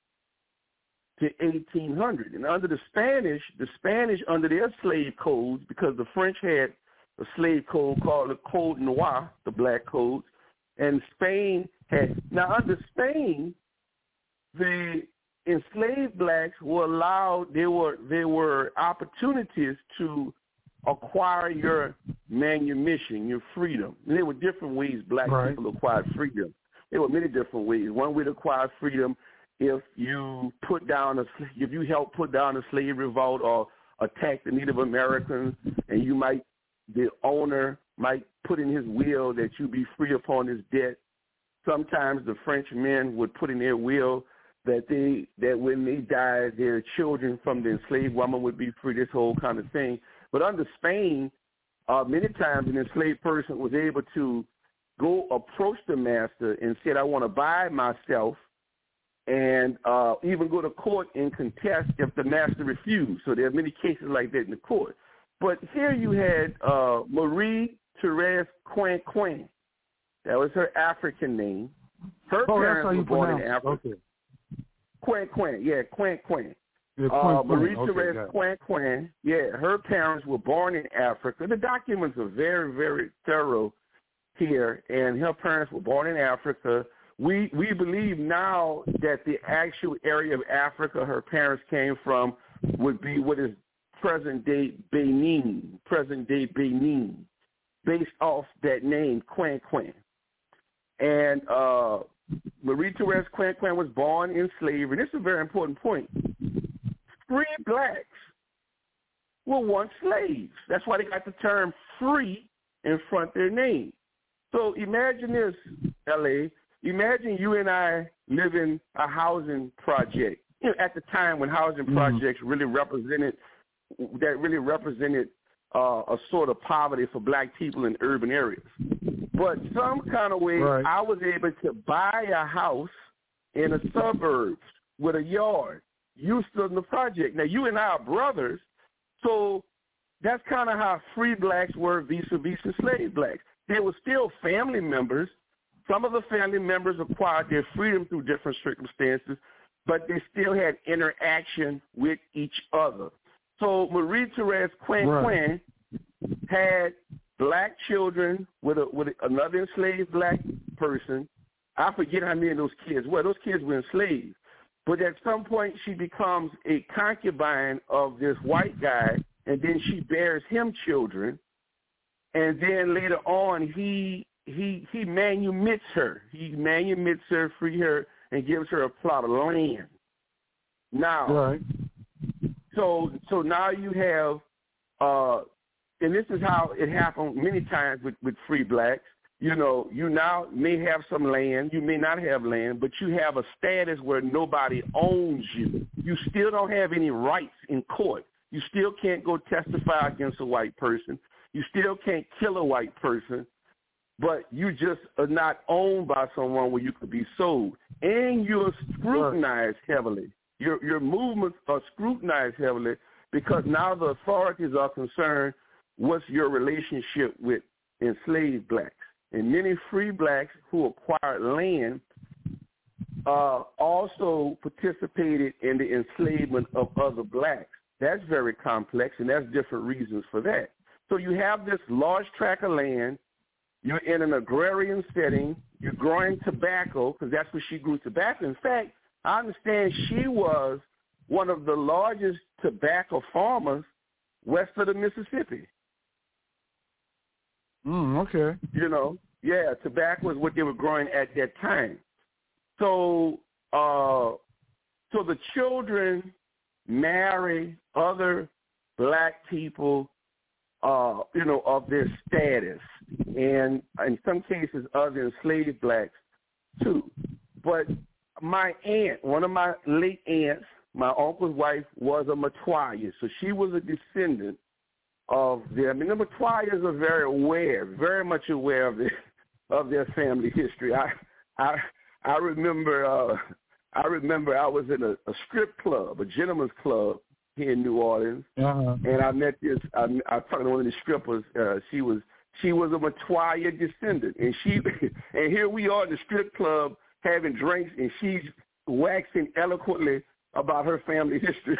1800. And under the Spanish under their slave codes, because the French had a slave code called the Code Noir, the Black Codes, and Spain had, now under Spain, the enslaved blacks were allowed, there were opportunities to acquire your manumission, your freedom. And there were different ways black people acquired freedom. There were many different ways. One way to acquire freedom, if you helped put down a slave revolt or attack the Native Americans, and the owner might put in his will that you be free upon his debt. Sometimes the French men would put in their will that when they died, their children from the enslaved woman would be free, this whole kind of thing. But under Spain, many times an enslaved person was able to go approach the master and said, I want to buy myself, and even go to court and contest if the master refused. So there are many cases like that in the court. But here you had Marie-Thérèse Coin. That was her African name. Her parents were born in Africa. Okay. Coin, yeah, Coin. Marie-Thérèse Coin, yeah, her parents were born in Africa. The documents are very, very thorough here, and her parents were born in Africa, we believe now that the actual area of Africa her parents came from would be what is present-day Benin, based off that name, Quanquan. And Marie Therese Quanquan was born in slavery. This is a very important point. Free blacks were once slaves. That's why they got the term free in front of their name. So imagine this, L.A. Imagine you and I live in a housing project. You know, at the time when housing projects really represented a sort of poverty for black people in urban areas. But some kind of way, I was able to buy a house in the suburbs with a yard. You stood in the project. Now, you and I are brothers, so that's kind of how free blacks were vis-a-vis enslaved blacks. They were still family members. Some of the family members acquired their freedom through different circumstances, but they still had interaction with each other. So Marie Therese Quanquan had black children with another enslaved black person. I forget how many of those kids were. Those kids were enslaved. But at some point she becomes a concubine of this white guy, and then she bears him children. And then later on he manumits her. He manumits her, free her, and gives her a plot of land. Now, so now you have, and this is how it happened many times with free blacks. You know, you now may have some land, you may not have land, but you have a status where nobody owns you. You still don't have any rights in court. You still can't go testify against a white person. You still can't kill a white person, but you just are not owned by someone where you could be sold. And you're scrutinized heavily. Your movements are scrutinized heavily because now the authorities are concerned what's your relationship with enslaved blacks. And many free blacks who acquired land also participated in the enslavement of other blacks. That's very complex, and there's different reasons for that. So you have this large tract of land. You're in an agrarian setting. You're growing tobacco because that's where she grew tobacco. In fact, I understand she was one of the largest tobacco farmers west of the Mississippi. Okay. You know, yeah, tobacco is what they were growing at that time. So, so the children marry other black people, you know, of their status, and in some cases other enslaved blacks too. But my aunt, one of my late aunts, my uncle's wife, was a Metoyer, so she was a descendant of them. I mean, the Metoyers are very much aware of their family history. I remember I was in a strip club, a gentleman's club here in New Orleans, and I met this. I was talking to one of the strippers. She was a Metoyer descendant, and and here we are in the strip club having drinks, and she's waxing eloquently about her family history.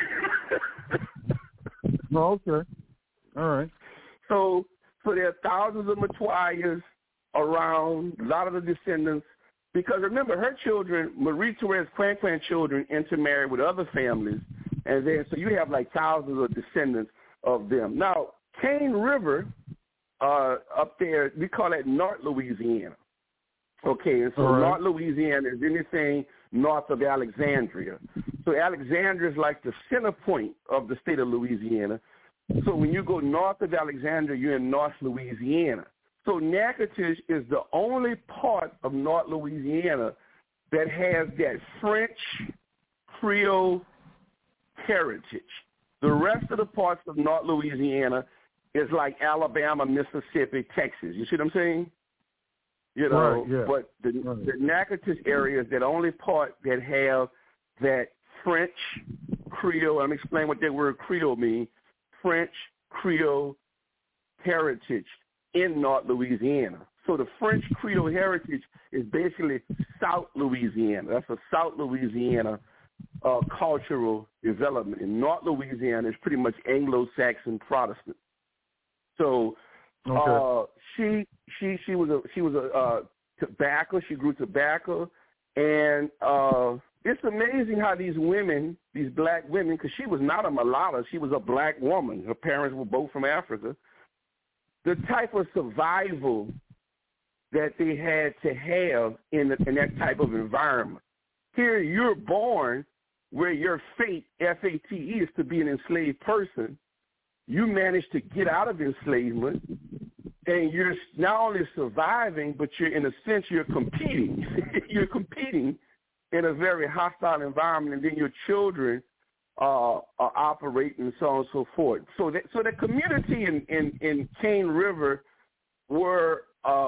Okay. All right. So there are thousands of Metoyers around, a lot of the descendants, because remember, her children, Marie Therese Quanquan children, intermarried with other families, and then so you have like thousands of descendants of them. Now, Cane River up there, we call that North Louisiana. Okay, and so North Louisiana is anything north of Alexandria. So Alexandria is like the center point of the state of Louisiana. So when you go north of Alexandria, you're in North Louisiana. So Natchitoches is the only part of North Louisiana that has that French Creole heritage. The rest of the parts of North Louisiana is like Alabama, Mississippi, Texas. You see what I'm saying? You know, but the Natchitoches area is that only part that have that French Creole. I'm explaining what that word Creole means. French Creole heritage in North Louisiana. So the French Creole heritage is basically South Louisiana. That's a South Louisiana cultural development. In North Louisiana is pretty much Anglo-Saxon Protestant. So she was a tobacco. She grew tobacco. And it's amazing how these women, these black women, because she was not a mulatto, she was a black woman. Her parents were both from Africa. The type of survival that they had to have in that type of environment. Here you're born where your fate, F-A-T-E, is to be an enslaved person. You managed to get out of enslavement, and you're not only surviving, but you're, in a sense, you're competing. You're competing in a very hostile environment, and then your children are operating and so on and so forth. So the community in Cane River were,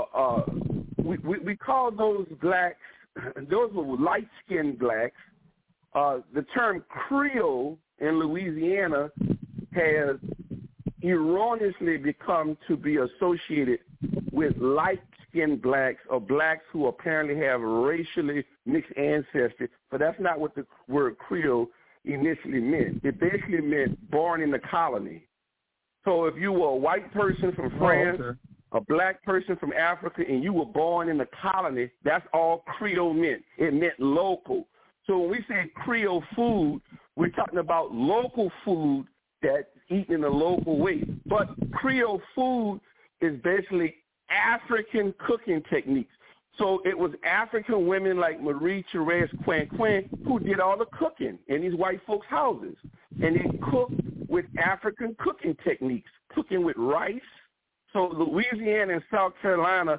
we call those blacks, those were light-skinned blacks. The term Creole in Louisiana has erroneously become to be associated with light-skinned blacks or blacks who apparently have racially mixed ancestry, but that's not what the word Creole initially meant. It basically meant born in the colony. So if you were a white person from France, a black person from Africa, and you were born in the colony, that's all Creole meant. It meant local. So when we say Creole food, we're talking about local food that's eaten in a local way. But Creole food is basically African cooking techniques. So it was African women like Marie Therese Quin who did all the cooking in these white folks' houses. And they cooked with African cooking techniques, cooking with rice. So Louisiana and South Carolina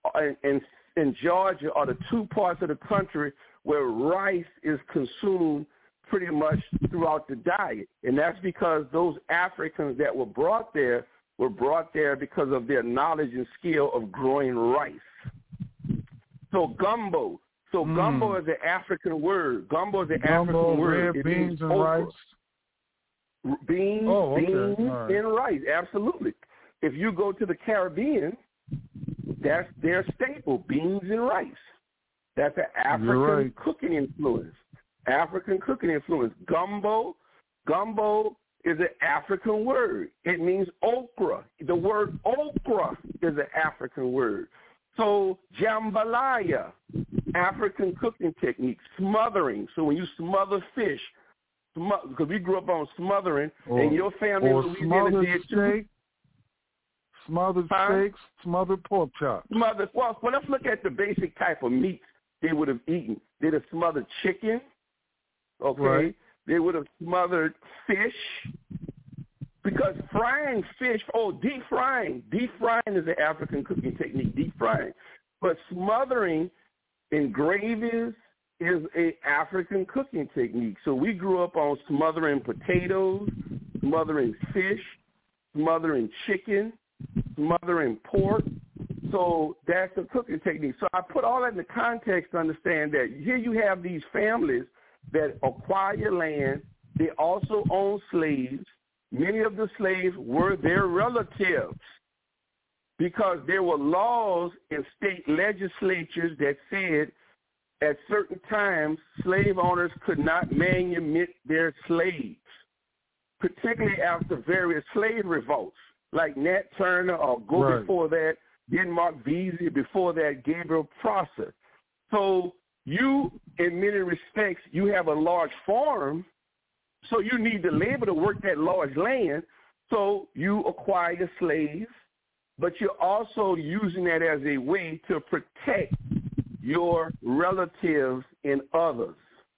and Georgia are the two parts of the country where rice is consumed pretty much throughout the diet. And that's because those Africans that were brought there because of their knowledge and skill of growing rice. So gumbo. So gumbo is an African word. Gumbo is an African word. Red beans and rice. Beans and rice, absolutely. If you go to the Caribbean, that's their staple, beans and rice. That's an African cooking influence. African cooking influence. Gumbo is an African word. It means okra. The word okra is an African word. So jambalaya, African cooking technique. Smothering. So when you smother fish, because we grew up on smothering, and your family in Louisiana did too. Smothered steaks, smothered pork chops. Well, let's look at the basic type of meats they would have eaten. They'd have smothered chicken, okay? Right. They would have smothered fish, because frying fish, deep frying. Deep frying is an African cooking technique, deep frying. But smothering in gravies is an African cooking technique. So we grew up on smothering potatoes, smothering fish, smothering chicken, smothering pork. So that's a cooking technique. So I put all that in the context to understand that here you have these families that acquire land. They also own slaves. Many of the slaves were their relatives because there were laws in state legislatures that said at certain times slave owners could not manumit their slaves, particularly after various slave revolts, like Nat Turner, or before that, Denmark Vesey, before that, Gabriel Prosser. So you, in many respects, you have a large farm, so you need the labor to work that large land, so you acquire slaves, but you're also using that as a way to protect your relatives and others.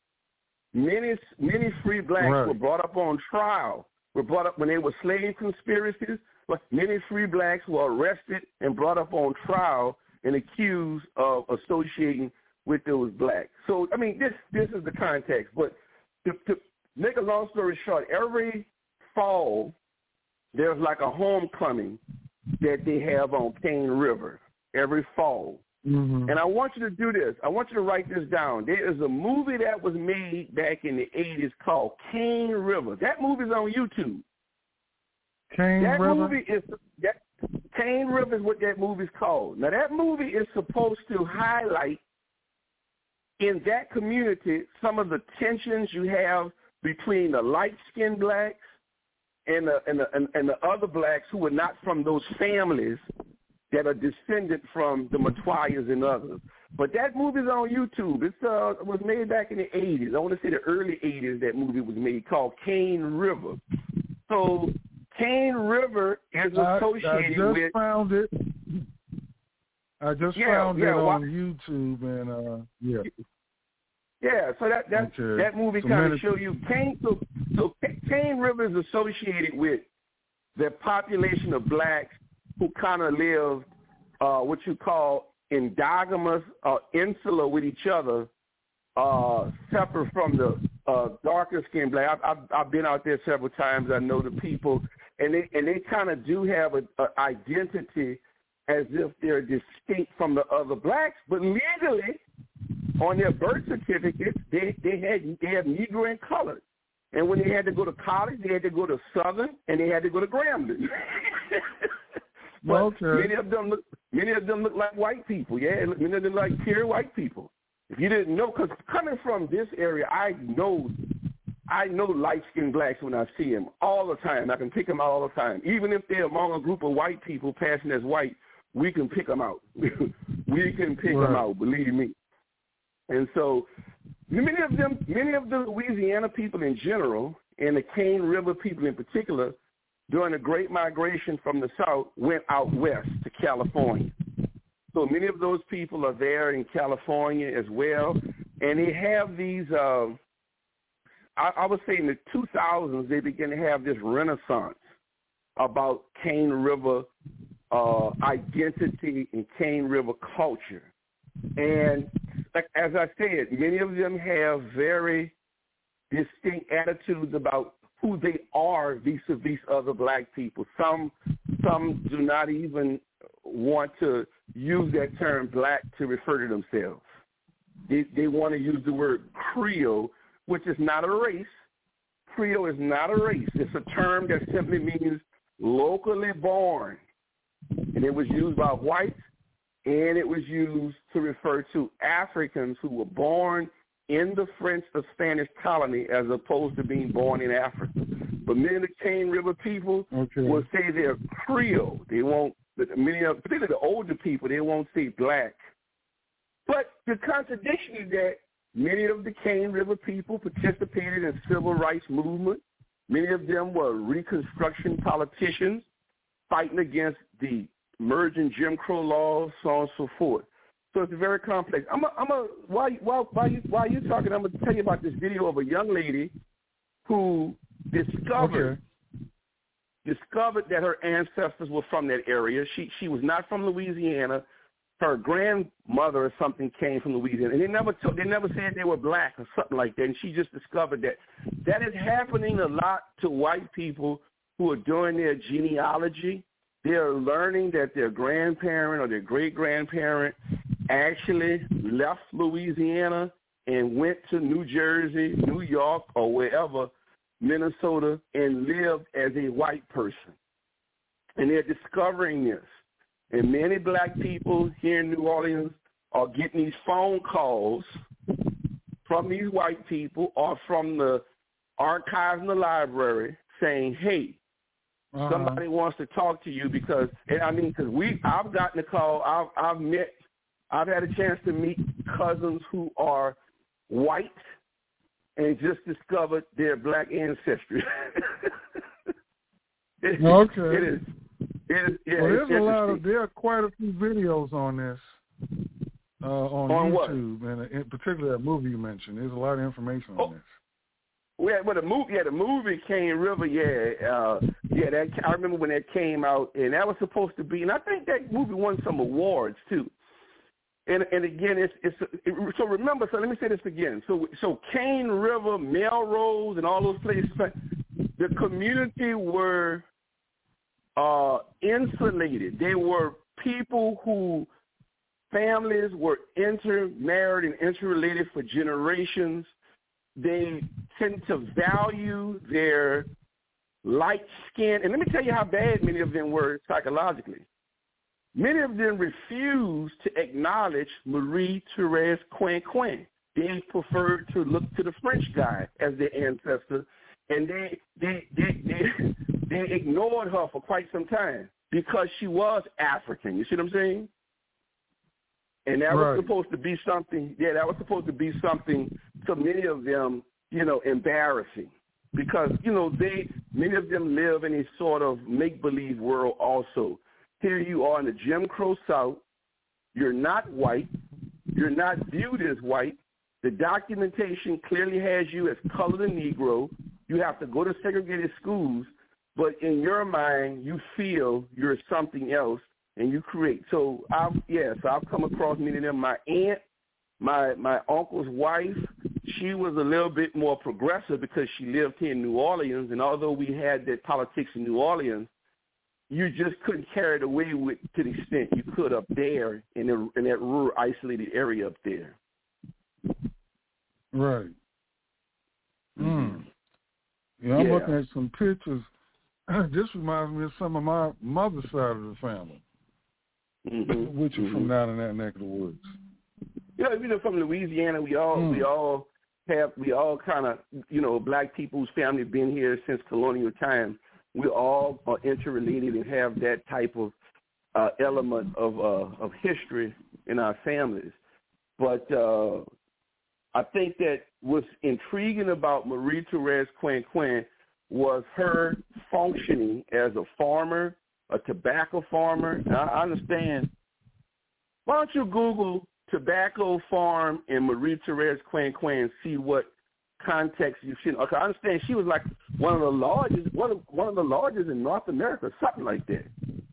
Many free blacks were brought up on trial, were brought up when they were slave conspiracies. But many free blacks were arrested and brought up on trial and accused of associating with those blacks. So, I mean, this is the context. But to make a long story short, every fall there's like a homecoming that they have on Cane River every fall. Mm-hmm. And I want you to do this. I want you to write this down. There is a movie that was made back in the 80s called Cane River. That movie's on YouTube. Cane River is what that movie's called. Now, that movie is supposed to highlight in that community some of the tensions you have between the light-skinned blacks and the other blacks who were not from those families that are descended from the Matoyas and others. But that movie's on YouTube. It was made back in the 80s. I want to say the early 80s that movie was made, called Cane River. So Cane River is associated with... I just found it. I just found it on YouTube, and yeah. Yeah, so that movie kind of show you Cane. So Cane River is associated with the population of blacks who kind of lived what you call endogamous or insular with each other, separate from the darker skinned black. I've been out there several times. I know the people, and they kind of do have an identity as if they're distinct from the other blacks, but legally, on their birth certificates, they have Negro and colored. And when they had to go to college, they had to go to Southern, and they had to go to Grambling. But many of them look like white people. Yeah, many of them like pure white people. If you didn't know, because coming from this area, I know light-skinned blacks when I see them all the time. I can pick them out all the time. Even if they're among a group of white people passing as white, we can pick them out. We can pick them out, believe me. And so many of the Louisiana people in general, and the Cane River people in particular, during the Great Migration from the South, went out west to California. So many of those people are there in California as well. And they have these, I would say in the 2000s, they began to have this renaissance about Cane River identity and Cane River culture. And like, as I said, many of them have very distinct attitudes about who they are vis-a-vis other black people. Some do not even want to use that term black to refer to themselves. They want to use the word Creole, which is not a race. Creole is not a race. It's a term that simply means locally born. And it was used by whites, and it was used to refer to Africans who were born in the French or Spanish colony as opposed to being born in Africa. But many of the Cane River people will say they're Creole. They won't, particularly the older people, they won't say black. But the contradiction is that many of the Cane River people participated in civil rights movement. Many of them were Reconstruction politicians fighting against the emerging Jim Crow laws, so on and so forth. So it's very complex. While you're talking, I'm going to tell you about this video of a young lady who discovered that her ancestors were from that area. She was not from Louisiana. Her grandmother or something came from Louisiana, and they never said they were black or something like that. And she just discovered that. That is happening a lot to white people who are doing their genealogy. They're learning that their grandparent or their great-grandparent actually left Louisiana and went to New Jersey, New York, or wherever, Minnesota, and lived as a white person. And they're discovering this. And many black people here in New Orleans are getting these phone calls from these white people or from the archives in the library saying, hey, somebody wants to talk to you because I've gotten a call. I've had a chance to meet cousins who are white and just discovered their black ancestry. There are quite a few videos on this on YouTube, what? And particularly that movie you mentioned. There's a lot of information on this. Well, the movie Cane River, I remember when that came out, and that was supposed to be, and I think that movie won some awards too. And again, so remember. So let me say this again. So Cane River, Melrose, and all those places, the community were insulated. They were people who families were intermarried and interrelated for generations. They tend to value their light skin. And let me tell you how bad many of them were psychologically. Many of them refused to acknowledge Marie-Thérèse Quin. They preferred to look to the French guy as their ancestor, and they ignored her for quite some time. because she was African. You see what I'm saying? And that was supposed to be something, that was supposed to be something to many of them, embarrassing. Because, many of them live in a sort of make-believe world also. Here you are in the Jim Crow South. You're not white. You're not viewed as white. The documentation clearly has you as colored and Negro. You have to go to segregated schools. But in your mind, you feel you're something else, and you create. So, I've come across many of them. My aunt, my uncle's wife, she was a little bit more progressive because she lived here in New Orleans, and although we had that politics in New Orleans, you just couldn't carry it away to the extent you could up there in that rural, isolated area up there. Right. Yeah, I'm looking at some pictures. This reminds me of some of my mother's side of the family, which are from down in that neck of the woods. From Louisiana, we all kind of, black people's family been here since colonial times. We all are interrelated and have that type of element of history in our families. But I think that what's intriguing about Marie Therese Quinn was her functioning as a farmer, a tobacco farmer. Now, I understand. Why don't you Google tobacco farm and Marie Therese Quinn and see what context you see? Okay, I understand she was like one of the largest in North America, something like that.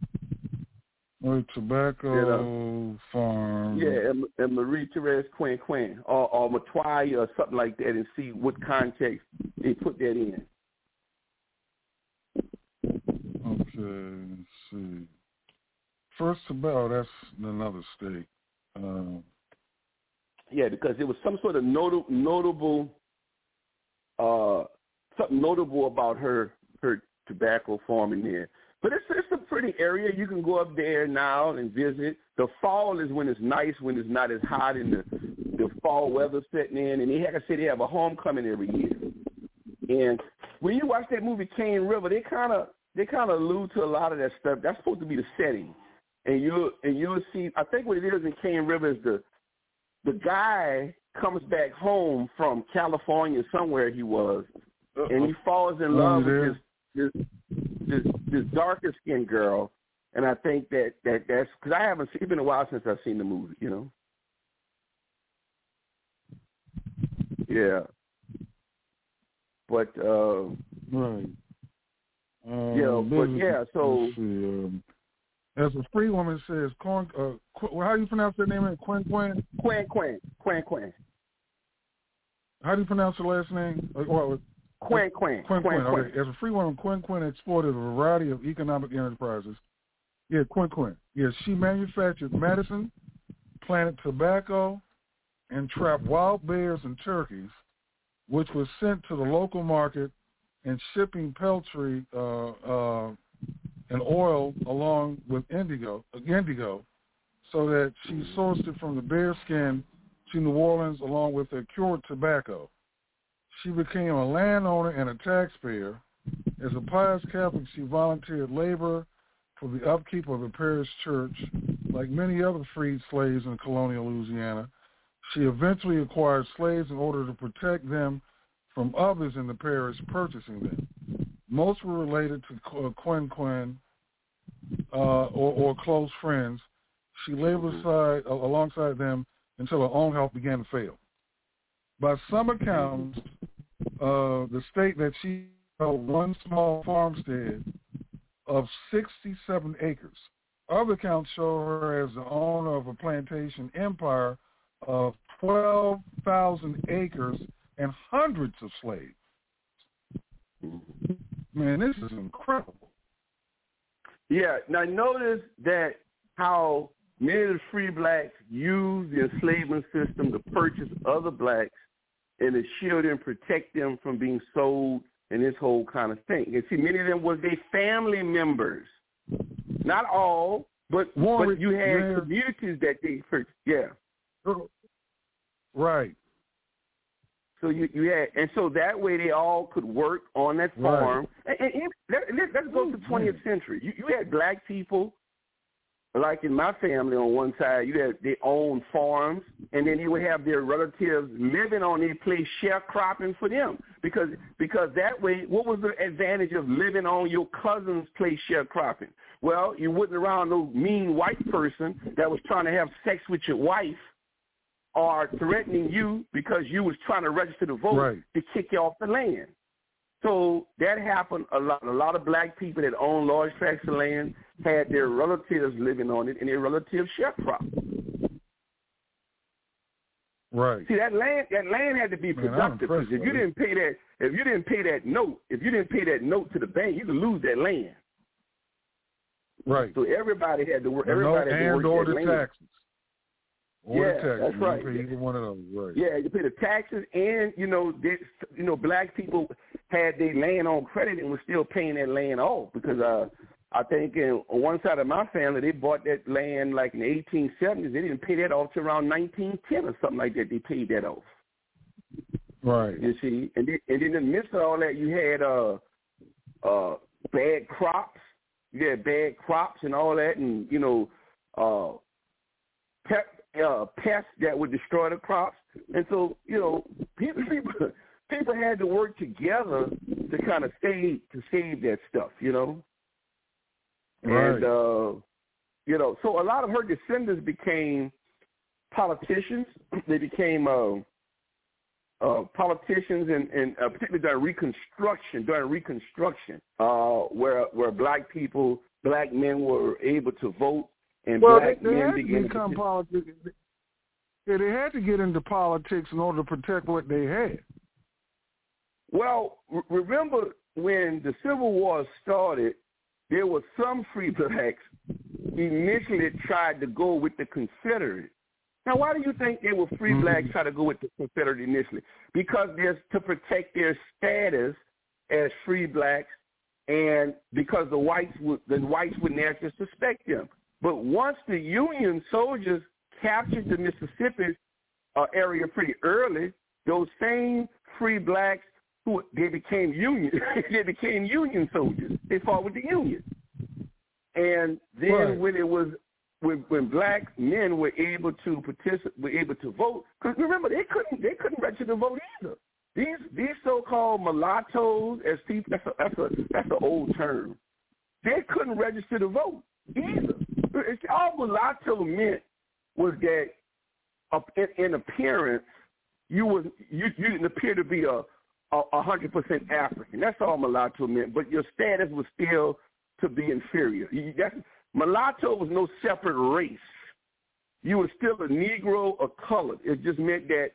Tobacco farm. Yeah, and Marie Therese Quinn or Matwai or something like that, and see what context they put that in. Okay, let's see. First tobacco, that's another state. Because it was some sort of notable, something notable about her tobacco farming there. But it's a pretty area. You can go up there now and visit. The fall is when it's nice, when it's not as hot, and the fall weather setting in. And like I said, they have a homecoming every year. And when you watch that movie Cane River, they kind of allude to a lot of that stuff. That's supposed to be the setting. And you'll see. I think what it is in Cane River is the guy comes back home from California, somewhere he was, and he falls in love with this darker skinned girl. And I think that's because I haven't seen. It's been a while since I've seen the movie. Yeah. But right. So. As a free woman says, how do you pronounce that name? Quinn? Quinn. How do you pronounce her last name? Quinn. Okay. As a free woman, Quinn exploited a variety of economic enterprises. Yeah, Quinn. Yeah, she manufactured medicine, planted tobacco, and trapped wild bears and turkeys, which was sent to the local market and shipping peltry and oil along with indigo, so that she sourced it from the bear skin to New Orleans along with her cured tobacco. She became a landowner and a taxpayer. As a pious Catholic, she volunteered labor for the upkeep of the parish church. Like many other freed slaves in colonial Louisiana, she eventually acquired slaves in order to protect them from others in the parish purchasing them. Most were related to Quinn or close friends. She labored alongside them until her own health began to fail. By some accounts, the state that she held one small farmstead of 67 acres. Other accounts show her as the owner of a plantation empire of 12,000 acres and hundreds of slaves. Man, this is incredible. Yeah. Now notice that how many of the free blacks used the enslavement system to purchase other blacks and to shield and protect them from being sold and this whole kind of thing. And see, many of them was their family members. Not all, but you had communities that they purchased. Yeah. Right. So you had, and so that way they all could work on that farm. Right. And let's go to the 20th century. You had black people, like in my family on one side, you had their own farms, and then you would have their relatives living on their place, sharecropping for them. Because that way, what was the advantage of living on your cousin's place sharecropping? Well, you wasn't around no mean white person that was trying to have sex with your wife or threatening you because you was trying to register to vote to kick you off the land. So that happened a lot. A lot of black people that owned large tracts of land had their relatives living on it, and their relatives sharecropped. Right. See, that land had to be productive. Because if you didn't pay that note to the bank, you could lose that land. Right. So everybody had to work. Everybody had to work that land. Taxes. That's right. You pay either one of those, right? Yeah, you pay the taxes, and black people had their land on credit and were still paying that land off because I think on one side of my family they bought that land like in the 1870s. They didn't pay that off till around 1910 or something like that. They paid that off. Right. You see, and then in the midst of all that, you had bad crops. You had bad crops and all that, and pests that would destroy the crops. And so, people had to work together to kind of save that stuff, Right. And, so a lot of her descendants became politicians. They became politicians and particularly during Reconstruction, where black men were able to vote. And black men began to become politics. Yeah, they had to get into politics in order to protect what they had. Well, remember when the Civil War started, there were some free blacks initially that tried to go with the Confederates. Now, why do you think they were free blacks try to go with the Confederate initially? Because there's to protect their status as free blacks, and because the whites wouldn't actually suspect them. But once the Union soldiers captured the Mississippi area pretty early, those same free blacks they became Union soldiers. They fought with the Union. And then when black men were able to vote, because remember they couldn't register to vote either. These so-called mulattoes, as people, that's an old term. They couldn't register to vote either. All mulatto meant was that in appearance you didn't appear to be 100% African. That's all mulatto meant. But your status was still to be inferior. Mulatto was no separate race. You were still a Negro or colored. It just meant that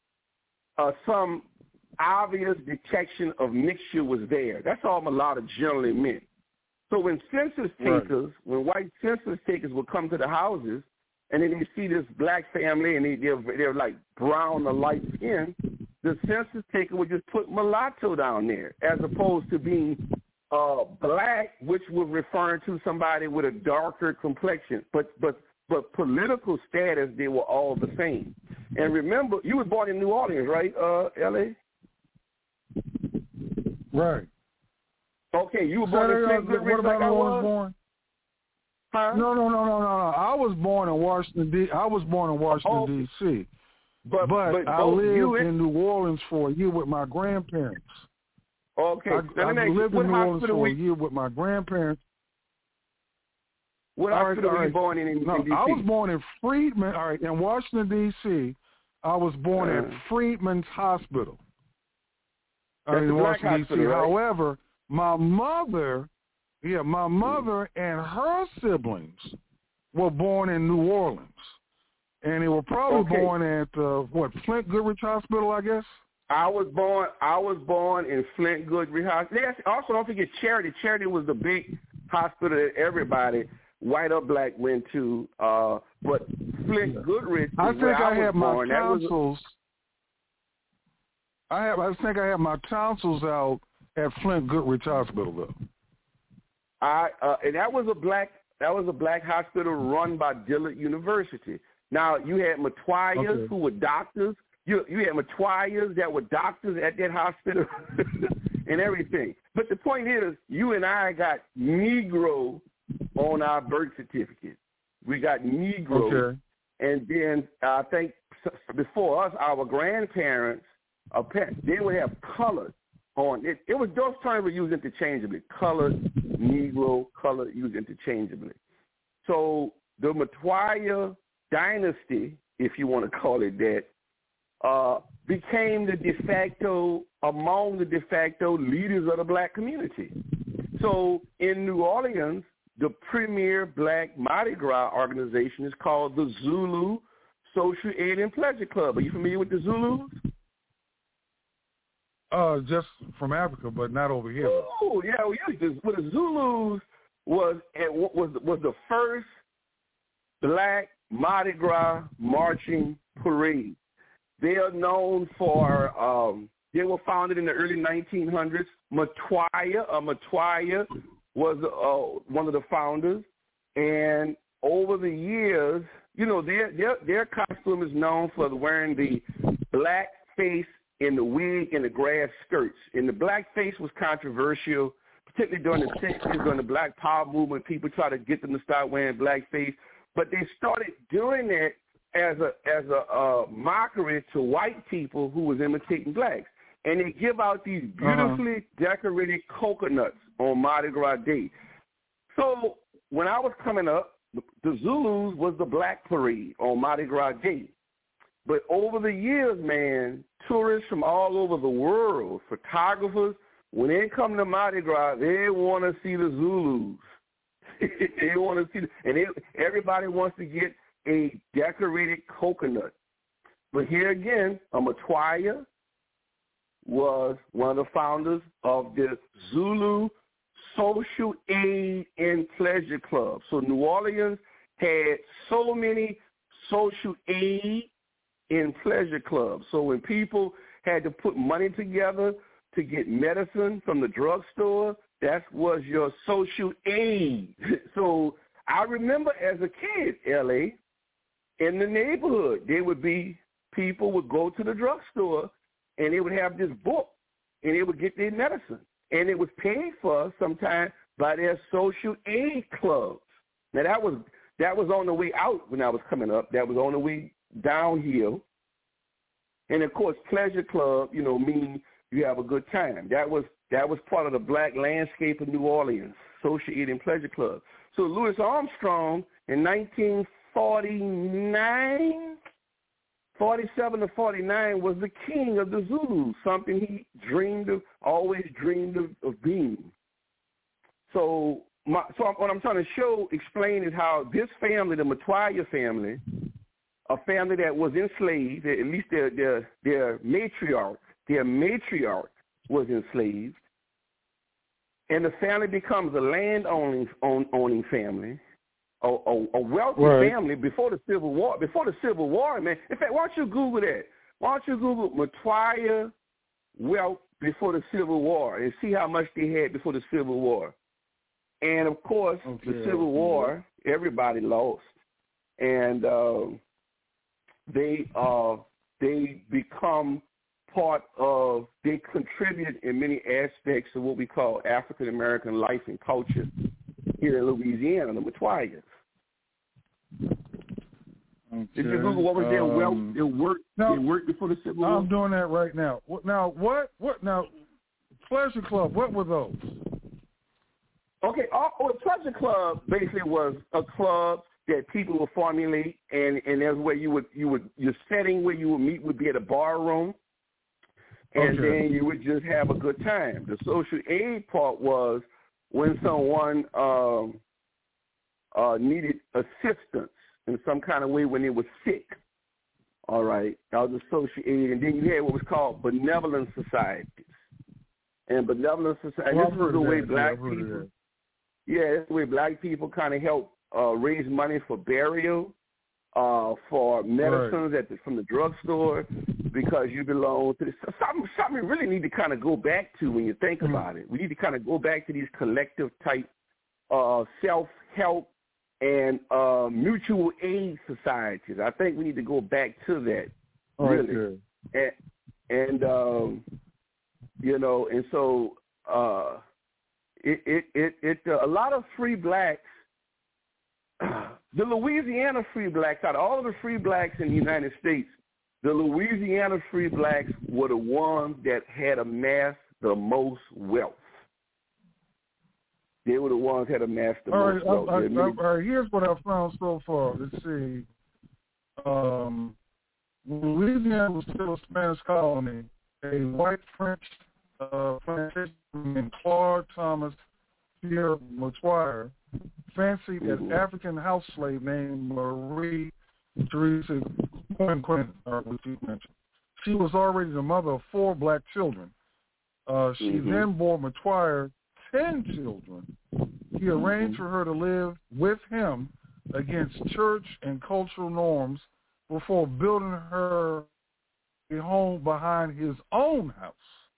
some obvious detection of mixture was there. That's all mulatto generally meant. So when census takers, when white census takers would come to the houses, and then you see this black family, and they're like brown or light skin, the census taker would just put mulatto down there, as opposed to being black, which was referring to somebody with a darker complexion. But political status, they were all the same. And remember, you was born in New Orleans, right, L.A.? Right. Okay, you were born in Flint Goodrich. What about like I was? Born? Huh? No. I was born in Washington, D.C. But I lived in New Orleans for a year with my grandparents. Okay. I lived in New Orleans for a year with my grandparents. What hospital were you born in D.C.? I was born in Freedman, in Washington, D.C. I was born at Freedman's Hospital. In Washington, D.C. Right? However, my mother and her siblings were born in New Orleans. And they were probably born at, Flint Goodrich Hospital, I guess? I was born in Flint Goodrich Hospital. Yes, also, don't forget Charity. Charity was the big hospital that everybody, white or black, went to. But Flint Goodrich is where I was born. I think I had my tonsils out at Flint Goodrich Hospital, though. And that was a black hospital run by Dillard University. Now, you had Matoyas who were doctors, You had Matoyas that were doctors at that hospital and everything. But the point is, you and I got Negro on our birth certificate. We got Negro. Okay. And then I think before us, our grandparents, they would have colored on it. It was those terms were used interchangeably. Colored, Negro, colored used interchangeably. So the Matoya dynasty, if you want to call it that, became among the de facto leaders of the black community. So in New Orleans, the premier black Mardi Gras organization is called the Zulu Social Aid and Pleasure Club. Are you familiar with the Zulus? Just from Africa, but not over here. Oh, yeah. Well, the Zulus was the first black Mardi Gras marching parade. They are known for, they were founded in the early 1900s. Matoya was one of the founders. And over the years, their costume is known for wearing the black face and the wig and the grass skirts. And the black face was controversial, particularly during the 60s, during the Black Power movement. People tried to get them to start wearing black face. But they started doing that as a mockery to white people who was imitating blacks. And they give out these beautifully decorated coconuts on Mardi Gras Day. So when I was coming up, the Zulus was the black parade on Mardi Gras Day. But over the years, man, tourists from all over the world, photographers, when they come to Mardi Gras, they want to see the Zulus. They want to see, everybody wants to get a decorated coconut. But here again, a Matoya was one of the founders of the Zulu Social Aid and Pleasure Club. So New Orleans had so many social aid and pleasure clubs. So when people had to put money together to get medicine from the drugstore, that was your social aid. So I remember as a kid, L.A., in the neighborhood, people would go to the drugstore and they would have this book and they would get their medicine. And it was paid for sometimes by their social aid clubs. Now that was on the way out when I was coming up. That was on the way downhill. And of course, pleasure club, means you have a good time. That was part of the black landscape of New Orleans, social aid and pleasure club. So Louis Armstrong in 47 to 49 was the king of the Zulus, something he always dreamed of being. So what I'm trying to explain is how this family, the Matoya family, a family that was enslaved, at least their matriarch was enslaved, and the family becomes a land-owning family, a wealthy family before the Civil War. Before the Civil War, man. In fact, why don't you Google that? Why don't you Google Matoya wealth before the Civil War and see how much they had before the Civil War? And of course, the Civil War, everybody lost, and they become they contribute in many aspects of what we call African American life and culture here in Louisiana, the Matoyas. Okay. Did you Google what was their wealth? They worked before the Civil War. I'm doing that right now. Now, Pleasure Club, what were those? Okay, the Pleasure Club basically was a club that people would formulate, and that's where your setting where you would meet would be at a bar room, and then you would just have a good time. The social aid part was when someone needed assistance in some kind of way when they were sick. All right, that was the social aid, and then you had what was called benevolent societies. And benevolent societies, this is the way black people. Yeah, that's the way black people kind of help raise money for burial, for medicines from the drugstore, because you belong to something we really need to kind of go back to when you think about it. We need to kind of go back to these collective type self-help and mutual aid societies. I think we need to go back to that, really. and you know, and so a lot of free blacks, the Louisiana free blacks, out of all of the free blacks in the United States, the Louisiana free blacks were the ones that had amassed the most wealth. They were the ones that had amassed the most wealth. All right, here's what I've found so far. Let's see. Louisiana was still a Spanish colony. A white French plantation named Claude Thomas Pierre Moutoir fancied an African house slave named Marie Theresa Quinn, which you mentioned. She was already the mother of 4 black children. She then bore Moutoir 10 children. He arranged for her to live with him against church and cultural norms before building her a home behind his own house.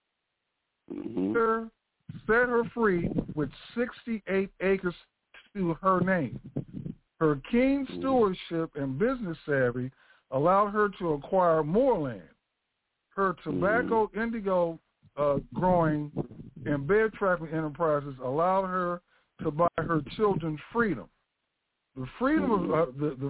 Set her free with 68 acres to her name. Her keen stewardship and business savvy allowed her to acquire more land. Her tobacco, indigo growing, and bear trapping enterprises allowed her to buy her children freedom. The freedom of the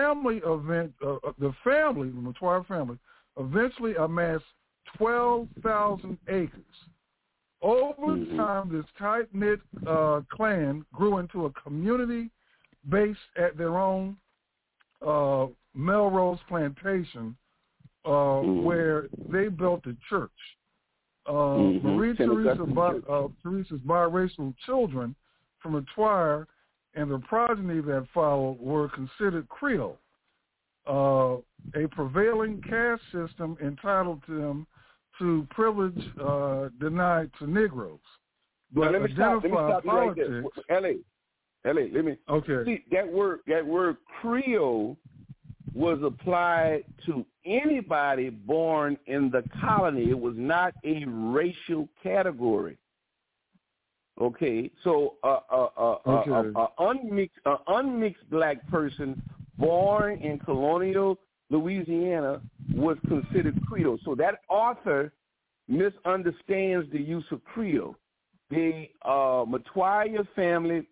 Moutoir family, eventually amassed 12,000 acres. Over time, this tight-knit clan grew into a community based at their own Melrose Plantation, where they built a church. Marie Theresa's biracial children from Moutoir and the progeny that followed were considered Creole, a prevailing caste system entitled them to privilege denied to Negroes. But let me stop you right there. L.A., let me. Okay. See, that word Creole was applied to anybody born in the colony. It was not a racial category. Okay, so unmixed black person born in colonial Louisiana was considered Creole. So that author misunderstands the use of Creole. The Moutoir family.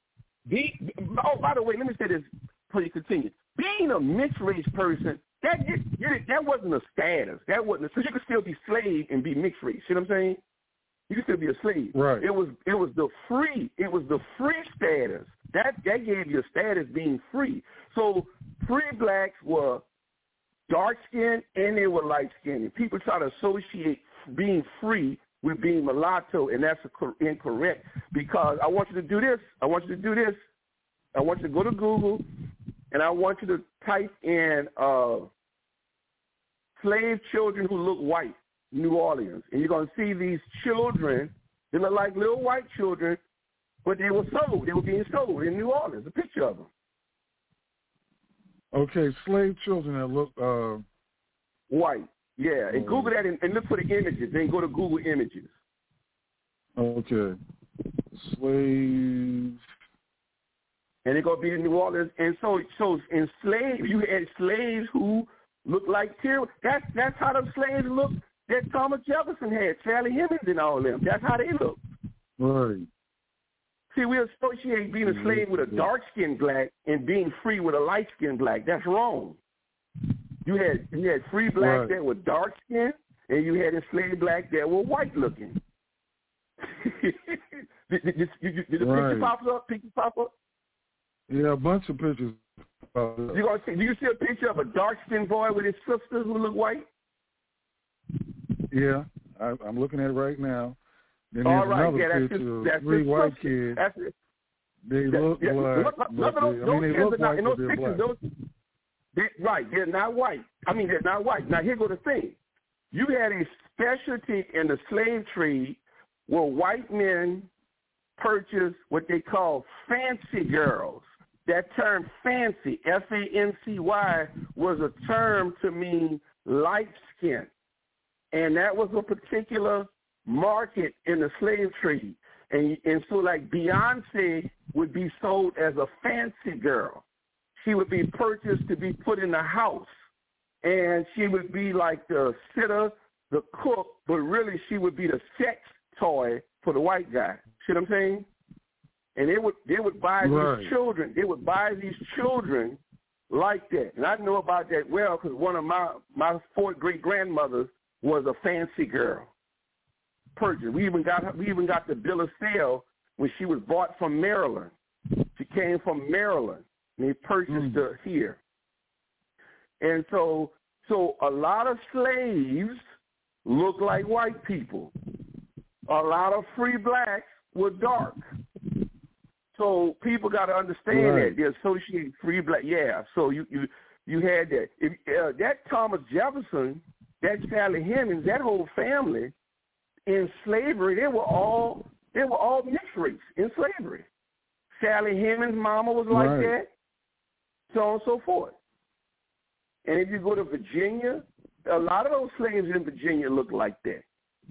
By the way, let me say this before you continue. Being a mixed race person, that wasn't a status. That wasn't because you could still be slave and be mixed race. You know what I'm saying? You could still be a slave. Right. It was the free status that gave you a status being free. So free blacks were dark skinned and they were light skinned. People try to associate being free with being mulatto, and that's incorrect. Because I want you to do this. I want you to go to Google, and I want you to type in slave children who look white, New Orleans. And you're going to see these children. They look like little white children, but they were sold. They were being sold in New Orleans, a picture of them. Okay, slave children that look white. Yeah, and Google that and look for the images. Then go to Google Images. Okay. Slave. And they're going to be in New Orleans. And so in slaves, you had slaves who looked like Tyr. That's how the slaves looked that Thomas Jefferson had, Sally Hemings and all of them. That's how they look. Right. See, we associate being a slave with a dark-skinned black and being free with a light-skinned black. That's wrong. You had free blacks that were dark-skinned, and you had enslaved blacks that were white-looking. Did the picture pop up? Yeah, a bunch of pictures. Do you see a picture of a dark-skinned boy with his sisters who look white? Yeah, I'm looking at it right now. Then all there's another picture of 3 white kids. They look like, they look like they're black. They're not white. They're not white. Now, here goes the thing. You had a specialty in the slave trade where white men purchased what they call fancy girls. That term fancy, F-A-N-C-Y, was a term to mean light skin. And that was a particular market in the slave trade. And so like Beyonce would be sold as a fancy girl. She would be purchased to be put in a house. and she would be like the sitter, the cook, but really she would be the sex toy for the white guy. See what I'm saying? And they would buy these children. They would buy these children like that. And I know about that well because one of my fourth great grandmothers was a fancy girl. Purchased. We even got the bill of sale when she was bought from Maryland. She came from Maryland, and they purchased her here. And so a lot of slaves look like white people. A lot of free blacks were dark. So people got to understand that they associate free black. Yeah. So you had that. That Thomas Jefferson, that Sally Hemings, that whole family in slavery, they were all mixed race in slavery. Sally Hemings' mama was like that, so on and so forth. And if you go to Virginia, a lot of those slaves in Virginia look like that.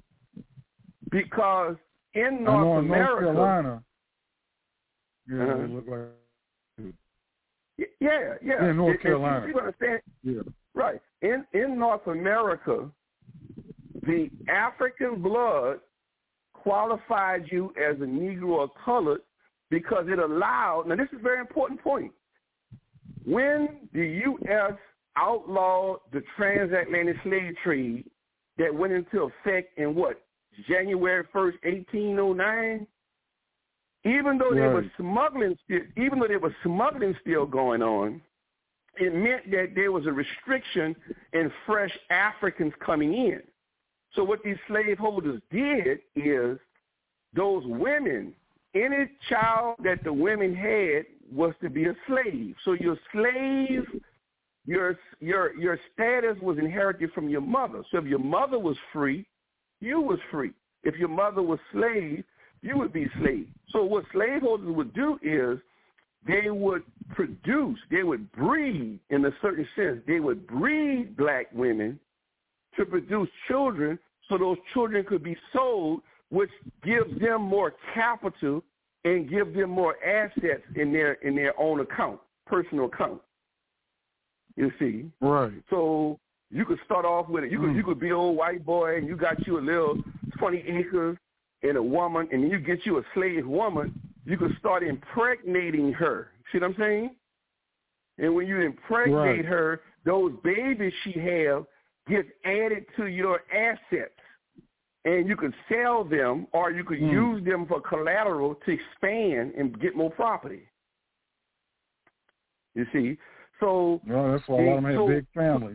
Because in North America, North Carolina, they look like. Yeah. In North Carolina. You understand? Yeah. Right. In North America, the African blood qualified you as a Negro or colored because it allowed, now this is a very important point, when the U.S. outlawed the transatlantic slave trade that went into effect in January 1st, 1809, even though there was smuggling still going on, it meant that there was a restriction in fresh Africans coming in. So what these slaveholders did is those women, any child that the women had was to be a slave. So your slave, your status was inherited from your mother. So if your mother was free, you was free. If your mother was slave, you would be slave. So what slaveholders would do is they would produce, they would breed, in a certain sense, they would breed black women to produce children so those children could be sold, which gives them more capital and gives them more assets in their own account, personal account. You see? Right. So you could start off with it. You could be an old white boy and you got you a little 20 acres and a woman, and then you get you a slave woman, you could start impregnating her. See what I'm saying? And when you impregnate her, those babies she have get added to your assets. And you could sell them or you could use them for collateral to expand and get more property. You see? So that's why a lot of them have big families.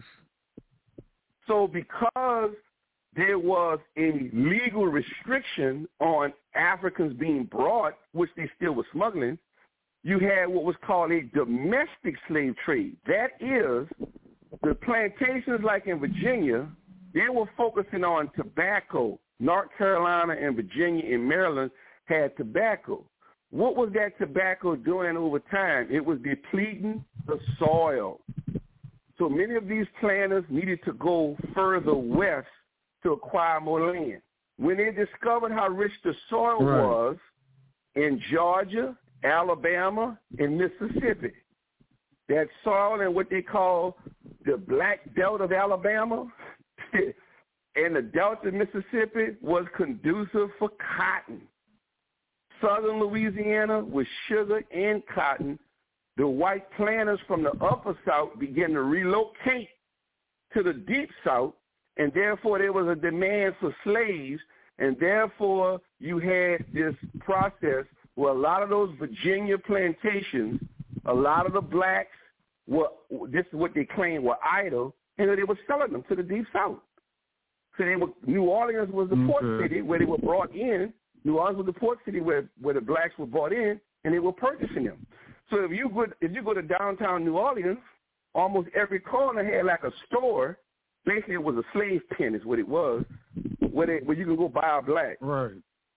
So because there was a legal restriction on Africans being brought, which they still were smuggling, you had what was called a domestic slave trade. That is, the plantations like in Virginia, they were focusing on tobacco. North Carolina and Virginia and Maryland had tobacco. What was that tobacco doing over time? It was depleting the soil. So many of these planters needed to go further west to acquire more land. When they discovered how rich the soil was in Georgia, Alabama, and Mississippi, that soil in what they call the Black Belt of Alabama and the Delta of Mississippi was conducive for cotton. Southern Louisiana was sugar and cotton. The white planters from the upper South began to relocate to the deep South, and therefore there was a demand for slaves, and therefore you had this process where a lot of those Virginia plantations, a lot of the blacks were, this is what they claimed, were idle, and they were selling them to the deep South. So New Orleans was the port city where they were brought in. New Orleans was the port city where the blacks were brought in, and they were purchasing them. So if you go to downtown New Orleans, almost every corner had like a store. Basically, it was a slave pen is what it was, where you can go buy a black. Right.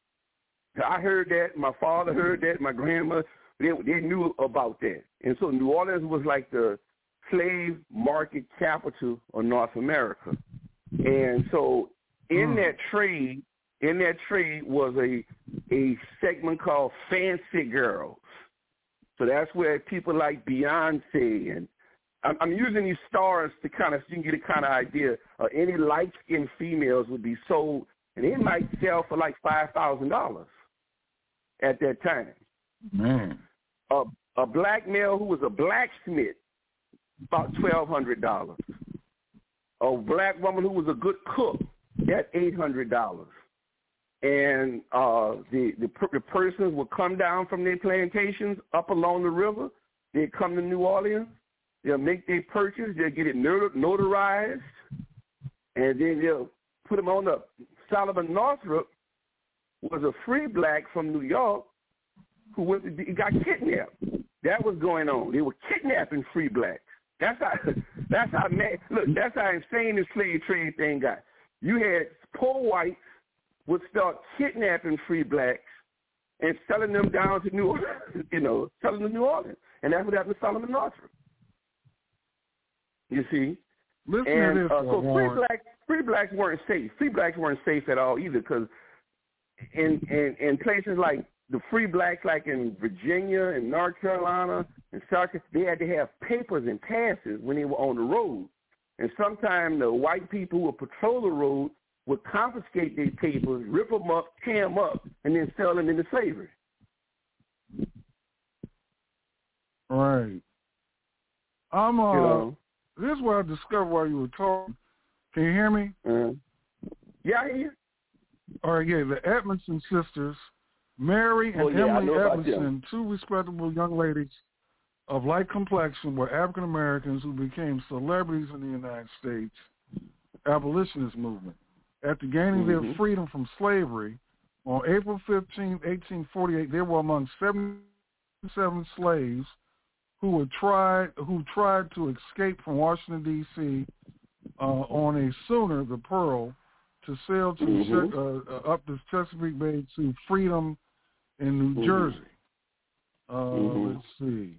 I heard that. My father heard that. My grandma, they knew about that. And so New Orleans was like the slave market capital of North America. And so in that trade was a segment called Fancy Girls. So that's where people like Beyonce I'm using these stars to kind of, so you can get a kind of idea. Any light-skinned females would be sold, and they might sell for like $5,000 at that time. Man. A black male who was a blacksmith, about $1,200. A black woman who was a good cook, at $800. And the persons would come down from their plantations up along the river. They'd come to New Orleans. They'll make their purchase. They'll get it notarized. And then they'll put them on the Solomon Northrop was a free black from New York who he got kidnapped. That was going on. They were kidnapping free blacks. That's how insane the slave trade thing got. You had poor whites would start kidnapping free blacks and selling them down to New Orleans, selling them to New Orleans. And that's what happened to Solomon Northrop. You see? Listen and to this, so free blacks weren't safe. Free blacks weren't safe at all either, because in places like the free blacks, like in Virginia and North Carolina and South Carolina, they had to have papers and passes when they were on the road. And sometimes the white people who would patrol the road would confiscate their papers, rip them up, tear them up, and then sell them into slavery. Right. This is what I discovered while you were talking. Can you hear me? Yeah, I hear you. All right, yeah, the Edmondson sisters, Mary and Emily Edmondson, two respectable young ladies of light complexion, were African Americans who became celebrities in the United States abolitionist movement. After gaining their freedom from slavery, on April 15, 1848, they were among 77 slaves who tried to escape from Washington, D.C. On a schooner, the Pearl, to sail to up the Chesapeake Bay to freedom in New Jersey. Let's see.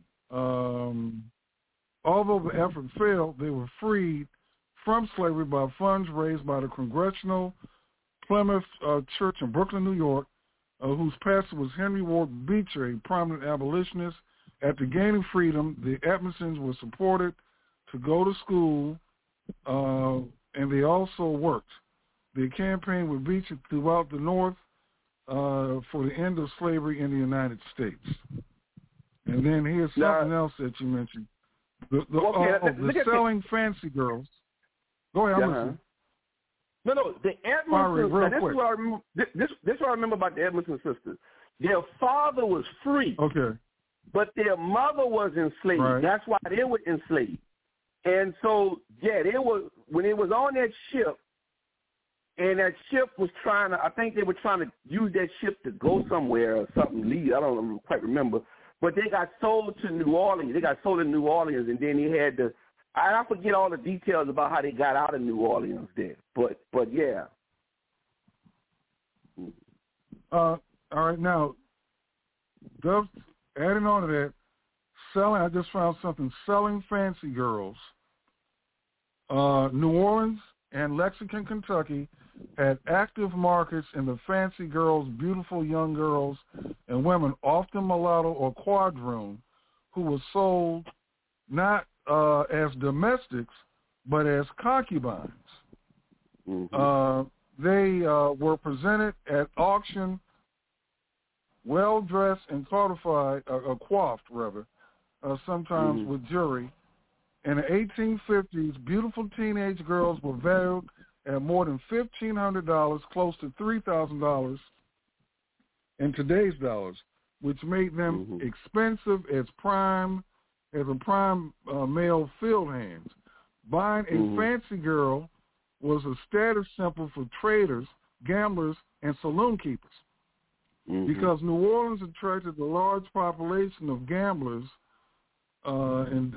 Although the effort failed, they were freed from slavery by funds raised by the Congregational Plymouth Church in Brooklyn, New York, whose pastor was Henry Ward Beecher, a prominent abolitionist. After gaining freedom, the Edmondsons were supported to go to school, and they also worked. They campaigned with Beecher throughout the North for the end of slavery in the United States. And then here's something else that you mentioned. The selling fancy girls. Go ahead, I'm listening. No, the Edmondson. This is what I remember about the Edmondson sisters. Their father was free. Okay. But their mother was enslaved. Right. That's why they were enslaved. And so, they were, when they was on that ship, and that ship was I think they were trying to use that ship to go somewhere or something, leave. I don't quite remember. But they got sold to New Orleans. They got sold in New Orleans, and then they had to, I forget all the details about how they got out of New Orleans there. But yeah. All right, now, adding on to that, I just found something, selling fancy girls. New Orleans and Lexington, Kentucky had active markets in the fancy girls, beautiful young girls and women, often mulatto or quadroon, who were sold not as domestics, but as concubines. They were presented at auction, well-dressed and coiffed, sometimes with jewelry. In the 1850s, beautiful teenage girls were valued at more than $1,500, close to $3,000 in today's dollars, which made them expensive as a prime male field hands. Buying a fancy girl was a status symbol for traders, gamblers, and saloon keepers. Because New Orleans attracted a large population of gamblers and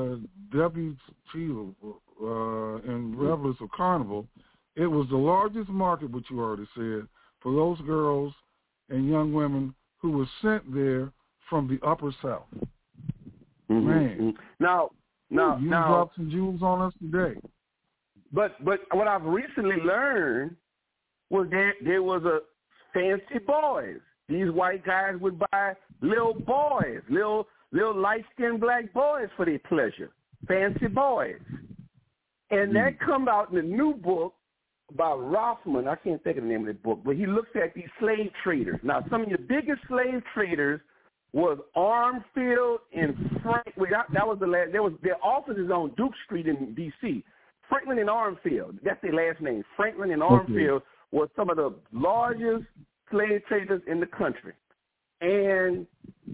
and revelers of Carnival, it was the largest market, which you already said, for those girls and young women who were sent there from the Upper South. Man, now, you dropped some jewels on us today. But what I've recently learned was that there was a fancy boys. These white guys would buy little boys, little light-skinned black boys for their pleasure. Fancy Boys. And that come out in the new book by Rothman. I can't think of the name of the book, but he looks at these slave traders. Now, some of your biggest slave traders was Armfield and Franklin. That was the last. Their offices on Duke Street in D.C. Franklin and Armfield. That's their last name. Franklin and Armfield were some of the largest slave traders in the country. And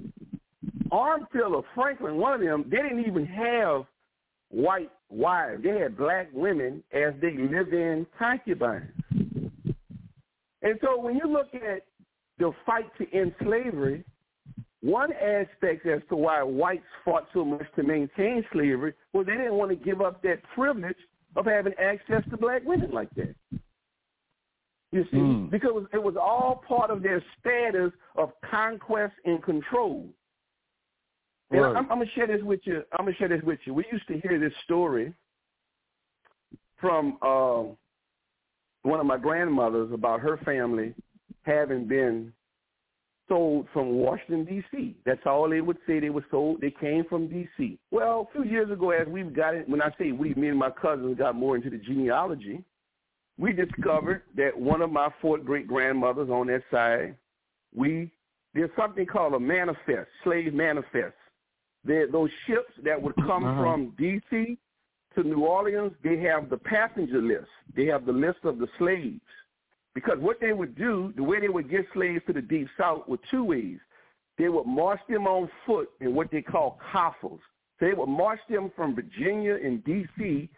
Armfield or Franklin, one of them, they didn't even have white wives. They had black women as they live-in concubines. And so when you look at the fight to end slavery, one aspect as to why whites fought so much to maintain slavery was they didn't want to give up that privilege of having access to black women like that. You see, because it was all part of their status of conquest and control. And right. I'm going to share this with you. We used to hear this story from one of my grandmothers about her family having been sold from Washington, D.C. That's all they would say. They were sold. They came from D.C. Well, a few years ago, as we've got it, when I say we, me and my cousins got more into the genealogy, we discovered that one of my fourth great-grandmothers on that side, there's something called a manifest, slave manifest. Those ships that would come from D.C. to New Orleans, they have the passenger list. They have the list of the slaves. Because what they would do, the way they would get slaves to the Deep South were two ways. They would march them on foot in what they call coffles. So they would march them from Virginia and D.C.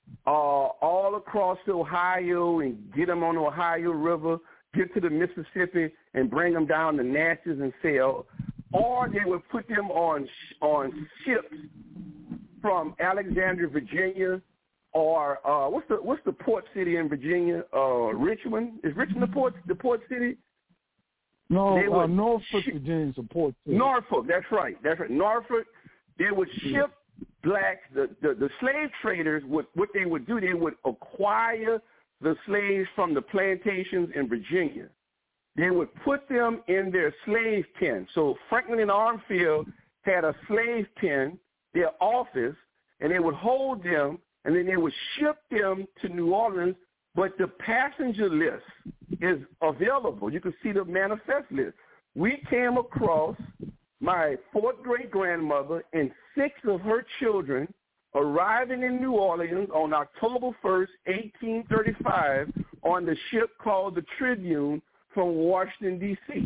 All across Ohio and get them on the Ohio River, get to the Mississippi, and bring them down to Natchez and sell. Or they would put them on ships from Alexandria, Virginia, or what's the port city in Virginia? Richmond. Is Richmond the port city? No, Norfolk, Virginia is a port city. Norfolk. That's right. Norfolk. They would ship blacks. The slave traders what they would do. They would acquire the slaves from the plantations in Virginia. They would put them in their slave pen. So Franklin and Armfield had a slave pen, their office, and they would hold them, and then they would ship them to New Orleans, but the passenger list is available. You can see the manifest list. We came across my fourth great-grandmother and 6 of her children arriving in New Orleans on October 1st, 1835, on the ship called the Tribune from Washington, D.C.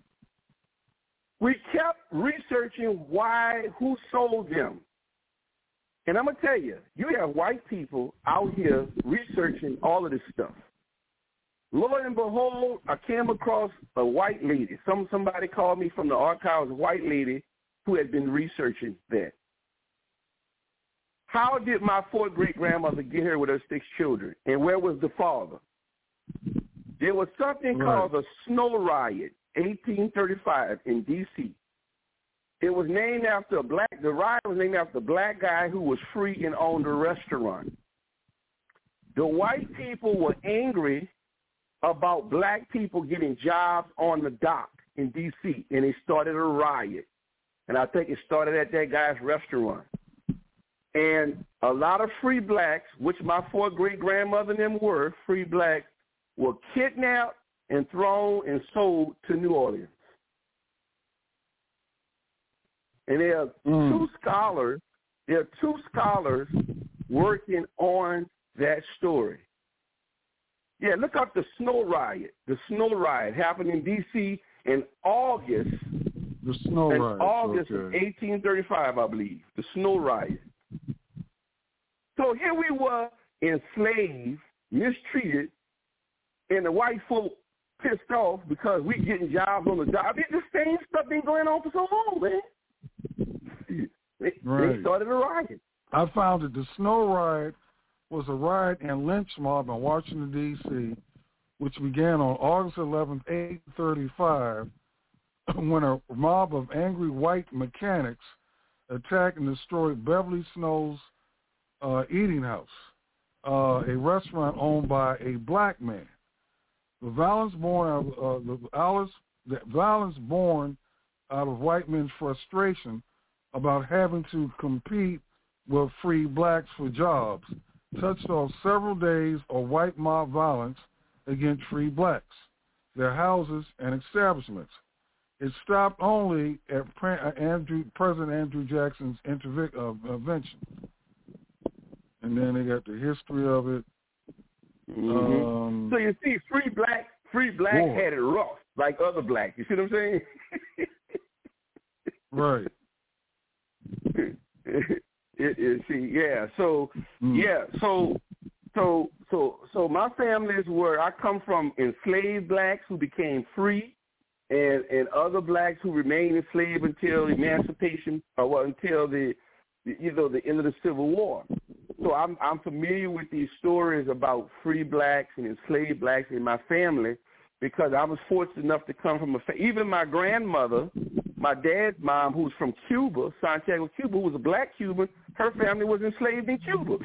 We kept researching who sold them. And I'm going to tell you, you have white people out here researching all of this stuff. Lo and behold, I came across a white lady. Somebody called me from the archives, a white lady who had been researching that. How did my fourth great-grandmother get here with her 6 children? And where was the father? There was something called the Snow Riot, 1835 in D.C. It was named after the riot was named after a black guy who was free and owned a restaurant. The white people were angry about black people getting jobs on the dock in D.C., and they started a riot. And I think it started at that guy's restaurant. And a lot of free blacks, which my fourth great-grandmother and them were, free blacks, were kidnapped and thrown and sold to New Orleans. And there are two scholars working on that story. Yeah, look up the Snow Riot. The Snow Riot happened in D.C. in August. The Snow Riot. August of 1835, I believe. The Snow Riot. So here we were, enslaved, mistreated, and the white folk pissed off because we getting jobs on the job. It's the same stuff been going on for so long, man. They started a riot. I found that the Snow Riot was a riot and lynch mob in Washington, D.C., which began on August 11, 1835, when a mob of angry white mechanics attacked and destroyed Beverly Snow's eating house, a restaurant owned by a black man. The violence born out of white men's frustration about having to compete will free blacks for jobs, touched off several days of white mob violence against free blacks, their houses and establishments. It stopped only at President Andrew Jackson's intervention. And then they got the history of it. Mm-hmm. So you see, free black had it rough, like other blacks. You see what I'm saying? Right. So my families were. I come from enslaved blacks who became free, and other blacks who remained enslaved until emancipation, until the end of the Civil War. So I'm familiar with these stories about free blacks and enslaved blacks in my family, because I was fortunate enough to come from even my grandmother, my dad's mom, who's from Cuba, Santiago, Cuba, who was a black Cuban. Her family was enslaved in Cuba.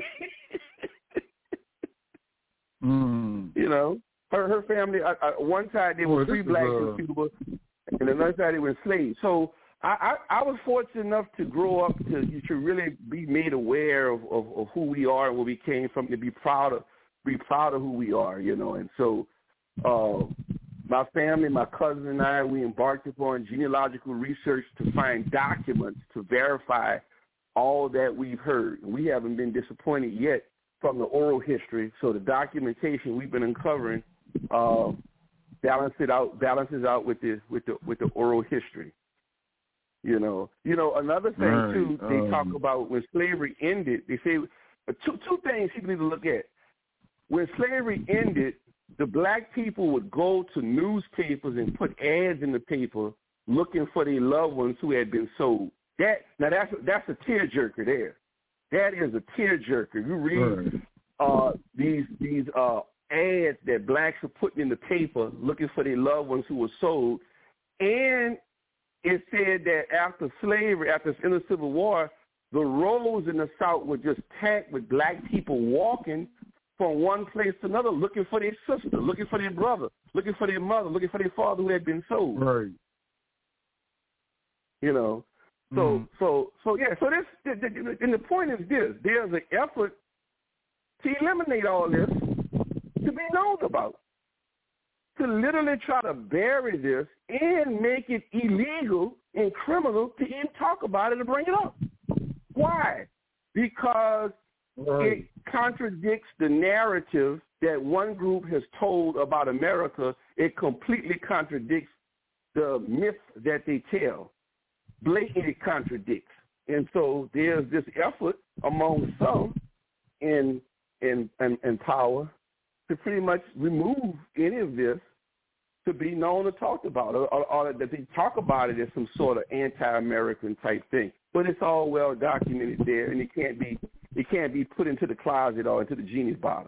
You know, her family. One side they were free blacks in Cuba, and another side they were enslaved. So I was fortunate enough to grow up to really be made aware of who we are and where we came from, to be proud of who we are, you know. And so my family, my cousin and I, we embarked upon genealogical research to find documents to verify all that we've heard. We haven't been disappointed yet from the oral history. So the documentation we've been uncovering balances out with the oral history. You know, another thing too, they talk about when slavery ended. They say two things people need to look at. When slavery ended, the black people would go to newspapers and put ads in the paper looking for their loved ones who had been sold. That's a tearjerker there. That is a tearjerker. You read these ads that blacks are putting in the paper looking for their loved ones who were sold, and it said that after slavery, after the end of the Civil War, the roads in the South were just packed with black people walking from one place to another, looking for their sister, looking for their brother, looking for their mother, looking for their father who had been sold. Right. You know. So this, and the point is this: there's an effort to eliminate all this, to be known about, to literally try to bury this and make it illegal and criminal to even talk about it and bring it up. Why? Because it contradicts the narrative that one group has told about America. It completely contradicts the myth that they tell. Blatantly contradicts. And so there's this effort among some in power to pretty much remove any of this to be known or talked about, or that they talk about it as some sort of anti-American type thing. But it's all well documented there, and it can't be put into the closet or into the genie's bottle.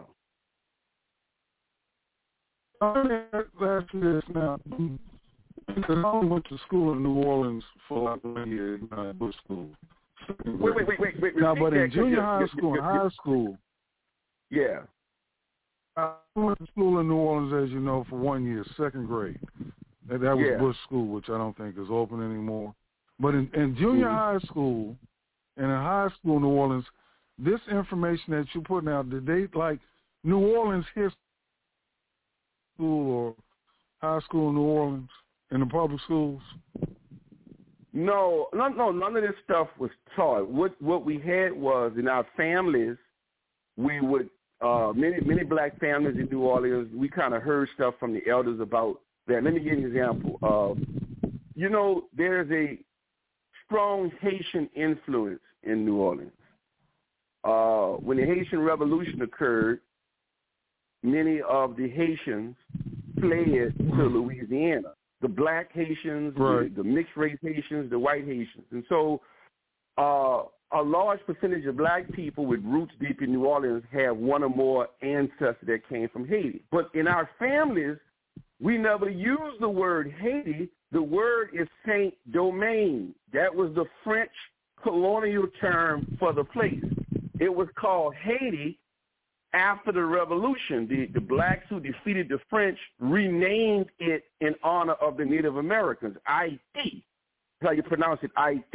Last year now, because I only went to school in New Orleans for like 1 year in Bush School. Wait. Now, but in junior high school and high school, yeah. I went to school in New Orleans, as you know, for 1 year, second grade. That was Bush School, which I don't think is open anymore. But in junior high school and in high school in New Orleans, this information that you're putting out, did they, like, New Orleans history school or high school in New Orleans in the public schools? No, none of this stuff was taught. What we had was, in our families, we would, many black families in New Orleans, we kind of heard stuff from the elders about that. Let me give you an example. There's a strong Haitian influence in New Orleans. When the Haitian Revolution occurred, many of the Haitians fled to Louisiana. The black Haitians, the mixed-race Haitians, the white Haitians. And so a large percentage of black people with roots deep in New Orleans have one or more ancestors that came from Haiti. But in our families, we never use the word Haiti. The word is Saint-Domingue. That was the French colonial term for the place. It was called Haiti after the revolution. The blacks who defeated the French renamed it in honor of the Native Americans, Haiti. That's how you pronounce it, Haiti.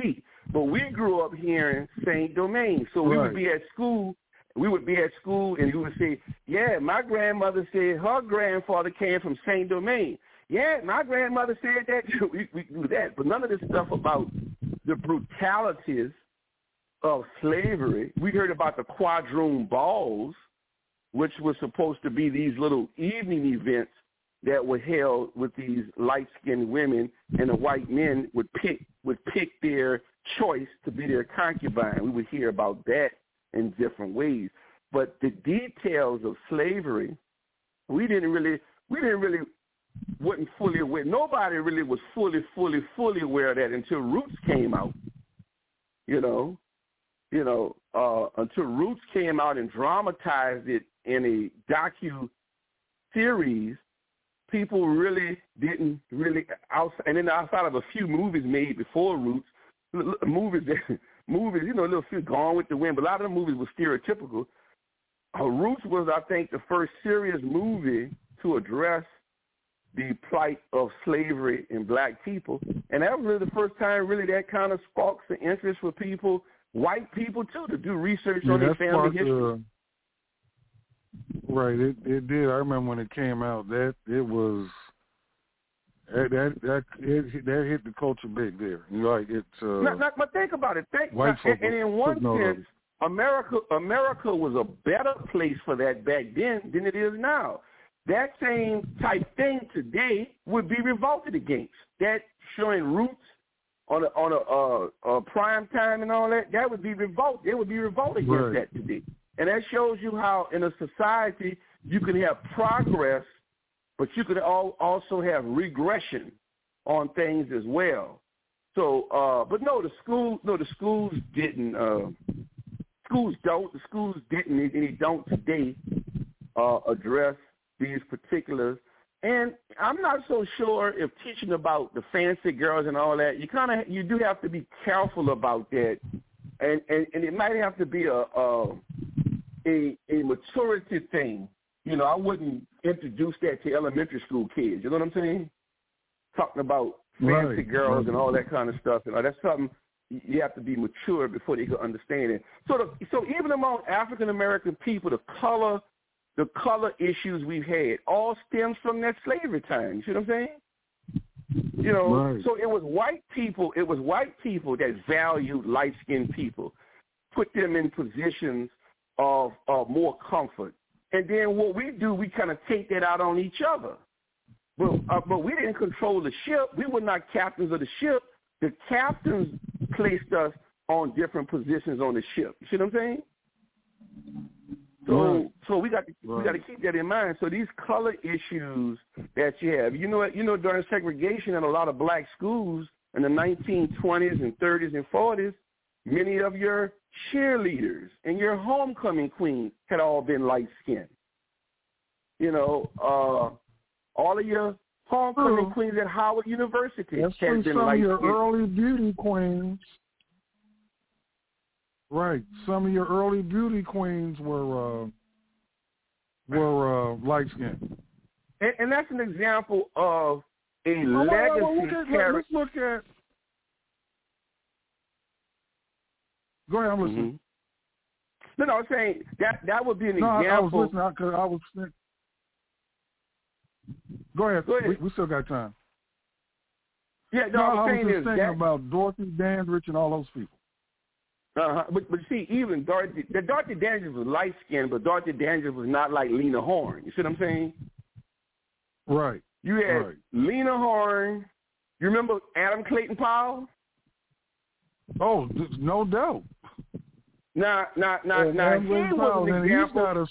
But we grew up hearing Saint Domingue. So we would be at school. We would be at school, and you would say, yeah, my grandmother said her grandfather came from Saint Domingue. Yeah, my grandmother said that. We do that. But none of this stuff about the brutalities of slavery. We heard about the quadroon balls, which were supposed to be these little evening events that were held with these light-skinned women, and the white men would pick their choice to be their concubine. We would hear about that in different ways. But the details of slavery, we wasn't fully aware. Nobody really was fully aware of that until Roots came out. Until Roots came out and dramatized it in a docu-series, people really didn't and then outside of a few movies made before Roots, movies, a little few Gone with the Wind, but a lot of the movies were stereotypical. Roots was, I think, the first serious movie to address the plight of slavery in black people. And that was really the first time really that kind of sparks the interest for people, white people too, to do research on their family history. Right, it did. I remember when it came out, that hit the culture big there. But think about it. And in one sense, America was a better place for that back then than it is now. That same type thing today would be revolted against. That showing Roots on a prime time and all that, that would be revolt. They would be revolted against that today. And that shows you how in a society you can have progress, but you could also have regression on things as well. So, but no, the schools didn't. Schools didn't, and they don't today address these particulars. And I'm not so sure if teaching about the fancy girls and all that, you do have to be careful about that, and it might have to be a maturity thing. I wouldn't introduce that to elementary school kids. You know what I'm saying? Talking about fancy girls and all that kind of stuff. That's something you have to be mature before they can understand it. So even among African American people, the color issues we've had all stems from that slavery time. You see what I'm saying? So it was white people that valued light-skinned people, put them in positions of more comfort. And then what we do, we kind of take that out on each other. But we didn't control the ship. We were not captains of the ship. The captains placed us on different positions on the ship. You see what I'm saying? So we got to keep that in mind. So these color issues that you have, during segregation in a lot of black schools in the 1920s and 30s and 40s, many of your cheerleaders and your homecoming queens had all been light-skinned. All of your homecoming queens at Howard University had been light-skinned. Some of your early beauty queens. Right. Some of your early beauty queens were light-skinned. And that's an example of a legacy character. Let's look at... Go ahead, I'm listening. Mm-hmm. No, I'm saying that would be an example. I was listening. Go ahead. We still got time. Yeah, I was just thinking about Dorothy Dandridge and all those people. But see, even Dorothy Dandridge was light-skinned, but Dorothy Dandridge was not like Lena Horne. You see what I'm saying? Right. You had Lena Horne. You remember Adam Clayton Powell? Oh, no doubt. Now, he was an example.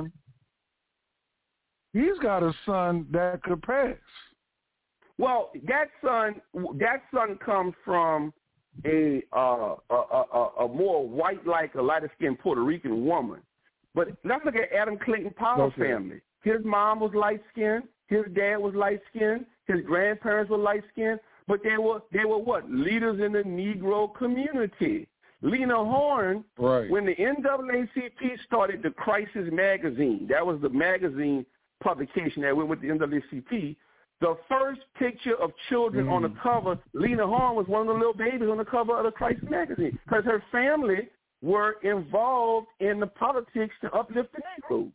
He's got a son that could pass. Well, that son comes from a more white-like, a lighter-skinned Puerto Rican woman. But let's look at Adam Clayton Powell's family. His mom was light-skinned. His dad was light-skinned. His grandparents were light-skinned. But they were what? Leaders in the Negro community. Lena Horne, when the NAACP started the Crisis magazine, that was the magazine publication that went with the NAACP, The first picture of children on the cover, Lena Horne was one of the little babies on the cover of the Crisis magazine because her family were involved in the politics to uplift the Negroes.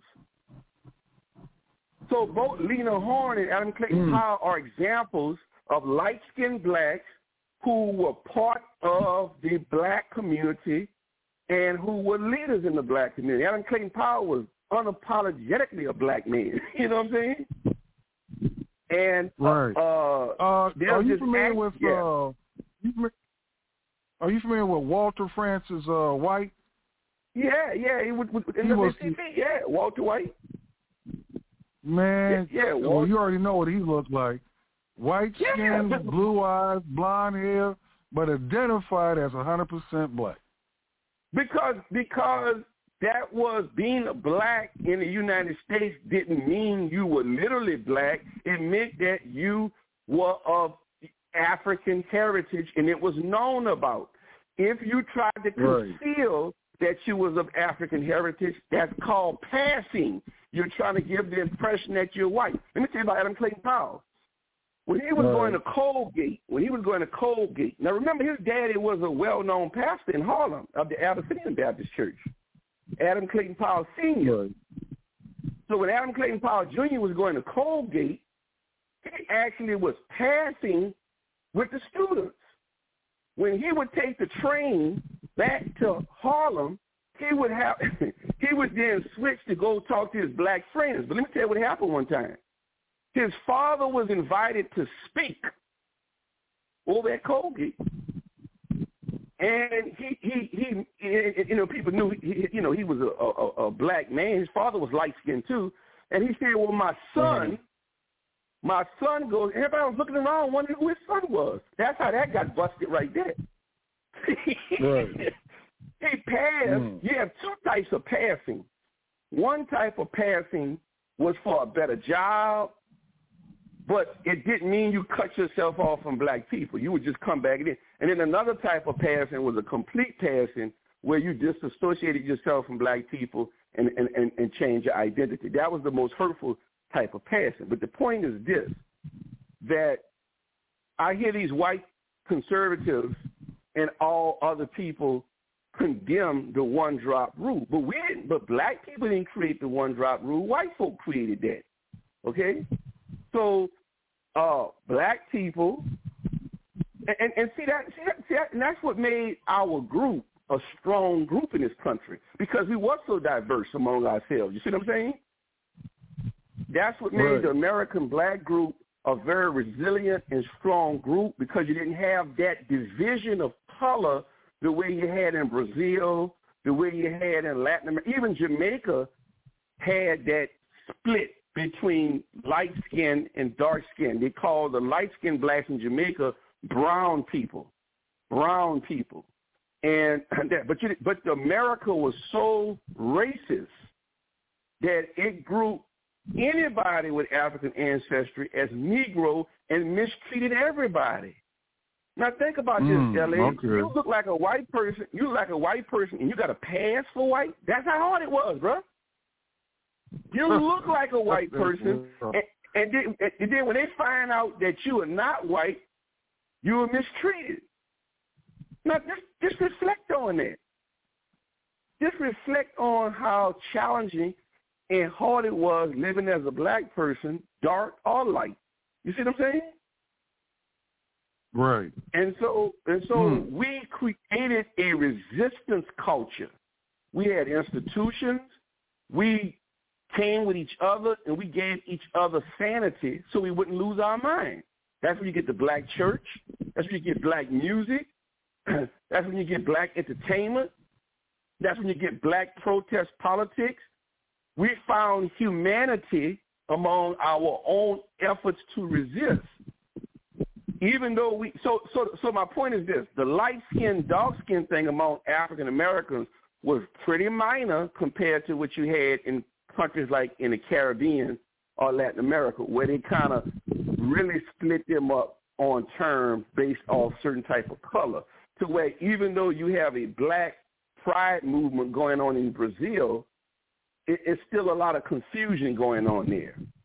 So both Lena Horne and Adam Clayton Powell are examples of light-skinned blacks who were part of the black community and who were leaders in the black community. Adam Clayton Powell was unapologetically a black man. You know what I'm saying? And right. Are you familiar with Are you familiar with Walter Francis White? Yeah, he was Walter White. Man, well, you already know what he looked like. White skin, blue eyes, blonde hair, but identified as 100% black. Because that was being black in the United States didn't mean you were literally black. It meant that you were of African heritage, and it was known about. If you tried to conceal that you was of African heritage, that's called passing. You're trying to give the impression that you're white. Let me tell you about Adam Clayton Powell. When he was going to Colgate, now remember his daddy was a well-known pastor in Harlem of the Abyssinian Baptist Church, Adam Clayton Powell Sr. So when Adam Clayton Powell Jr. was going to Colgate, he actually was passing with the students. When he would take the train back to Harlem, he would then switch to go talk to his black friends. But let me tell you what happened one time. His father was invited to speak over at Colgate, and he people knew he was a black man. His father was light skinned too, and he said, "Well, my son goes." Everybody was looking around, wondering who his son was. That's how that got busted right there. He passed. You have two types of passing. One type of passing was for a better job, but it didn't mean you cut yourself off from black people. You would just come back in. And then another type of passing was a complete passing where you disassociated yourself from black people and changed your identity. That was the most hurtful type of passing. But the point is this, that I hear these white conservatives and all other people condemn the one-drop rule. But we didn't. But black people didn't create the one-drop rule. White folk created that. Okay? So black people, and see that, and that's what made our group a strong group in this country, because we were so diverse among ourselves. You see what I'm saying? That's what made the American black group a very resilient and strong group, because you didn't have that division of color the way you had in Brazil, the way you had in Latin America. Even Jamaica had that split between light skin and dark skin. They call the light skinned blacks in Jamaica brown people. And but America was so racist that it grew anybody with African ancestry as Negro and mistreated everybody. Now think about this, L.A. Okay. You look like a white person, and you got a pass for white? That's how hard it was, bro. You look like a white person, and then when they find out that you are not white, you are mistreated. Now, just reflect on that. Just reflect on how challenging and hard it was living as a black person, dark or light. You see what I'm saying? Right. And so we created a resistance culture. We had institutions. We came with each other, and we gave each other sanity so we wouldn't lose our mind. That's when you get the black church. That's when you get black music. That's when you get black entertainment. That's when you get black protest politics. We found humanity among our own efforts to resist. Even though so my point is this: the light-skinned, dark-skinned thing among African Americans was pretty minor compared to what you had in countries like in the Caribbean or Latin America, where they kind of really split them up on terms based off certain type of color, to where even though you have a black pride movement going on in Brazil, it's still a lot of confusion going on there.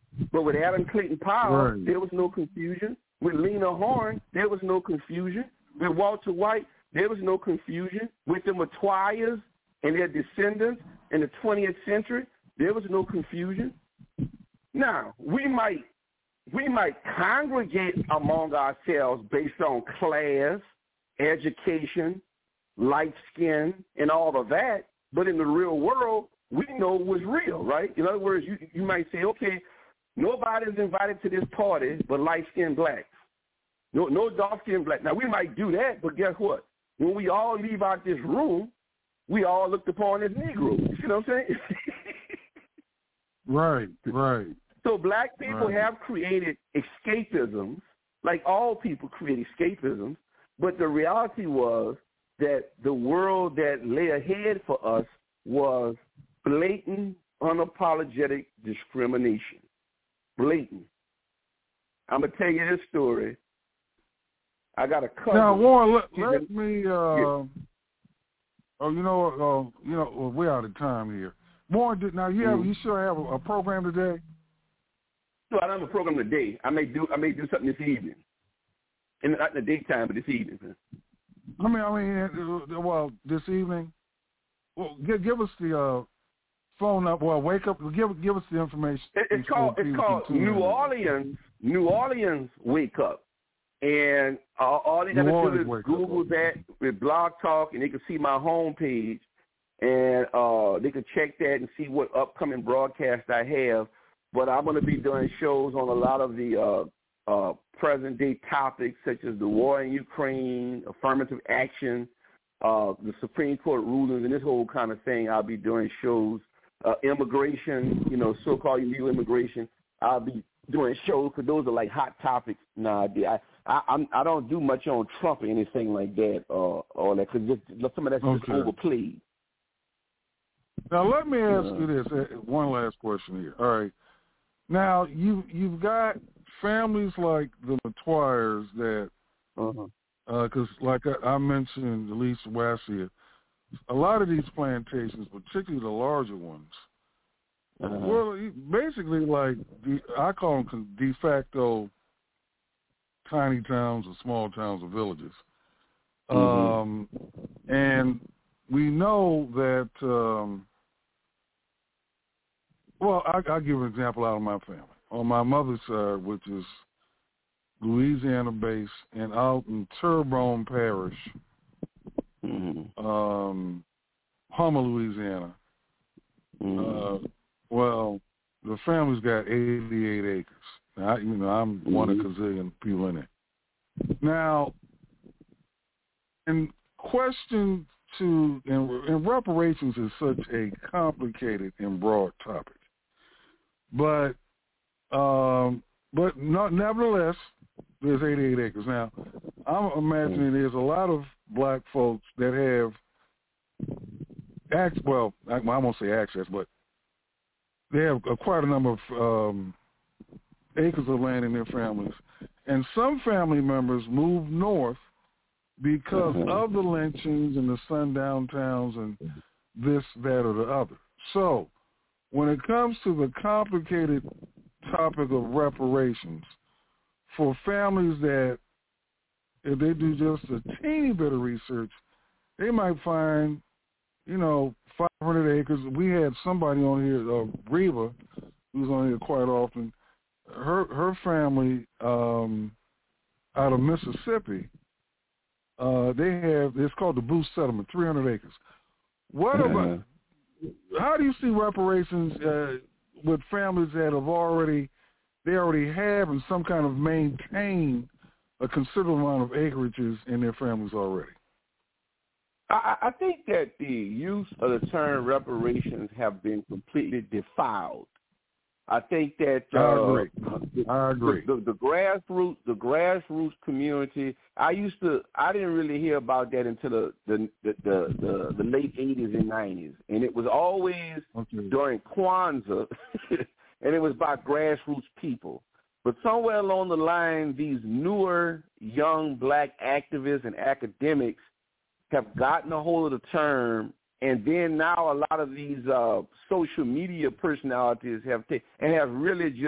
But with Adam Clayton Powell, Right. there was no confusion. With Lena Horne, there was no confusion. With Walter White, there was no confusion. With the Metoyers and their descendants in the 20th century, there was no confusion. Now, we might congregate among ourselves based on class, education, light skin, and all of that, but in the real world, we know what's real, right? In other words, you might say, okay, nobody's invited to this party but light-skinned blacks. No dark-skinned black. Now, we might do that, but guess what? When we all leave out this room, we all looked upon as Negroes. You know what I'm saying? Right. So black people have created escapisms, like all people create escapisms, but the reality was that the world that lay ahead for us was blatant, unapologetic discrimination. Blatant. I'm going to tell you this story. I got a cousin. Now, Warren, let me. We're out of time here. Warren, you sure have a program today? No, I don't have a program today. I may do something this evening, and not in the daytime, but this evening. This evening. Well, give us the phone up. Well, wake up. Give us the information. It's called New Orleans Wake Up. And all they got to do is Google that with Blog Talk, and they can see my homepage, and they can check that and see what upcoming broadcasts I have. But I'm going to be doing shows on a lot of the present-day topics, such as the war in Ukraine, affirmative action, the Supreme Court rulings, and this whole kind of thing. I'll be doing shows, immigration, so-called illegal immigration. I'll be doing shows because those are like hot topics nowadays. I don't do much on Trump or anything like that, or that, because some of that's just overplayed. Now let me ask you this. One last question here. All right. Now you've got families like the Metoyers that, because like I mentioned, Elise Wassia, a lot of these plantations, particularly the larger ones, well, basically like I call them de facto tiny towns or small towns or villages. And we know that, I'll give an example out of my family. On my mother's side, which is Louisiana-based, and out in Terrebonne Parish, Homer, Louisiana, the family's got 88 acres. I'm one of a gazillion people in it. Now, in question to, and reparations is such a complicated and broad topic, but nevertheless, there's 88 acres. Now, I'm imagining there's a lot of black folks that have, I won't say access, but they have quite a number of acres of land in their families. And some family members move north because of the lynchings and the sundown towns and this, that, or the other. So when it comes to the complicated topic of reparations, for families that, if they do just a teeny bit of research, they might find, 500 acres. We had somebody on here, Reba, who's on here quite often. Her family out of Mississippi, they have, it's called the Booth Settlement, 300 acres. What about, how do you see reparations with families that they already have and some kind of maintain a considerable amount of acreages in their families already? I think that the use of the term reparations have been completely defiled. I think that I agree. The grassroots community. I didn't really hear about that until the late 80s and 90s, and it was always during Kwanzaa, and it was by grassroots people. But somewhere along the line, these newer young black activists and academics have gotten a hold of the term, and then now a lot of these social media personalities have really just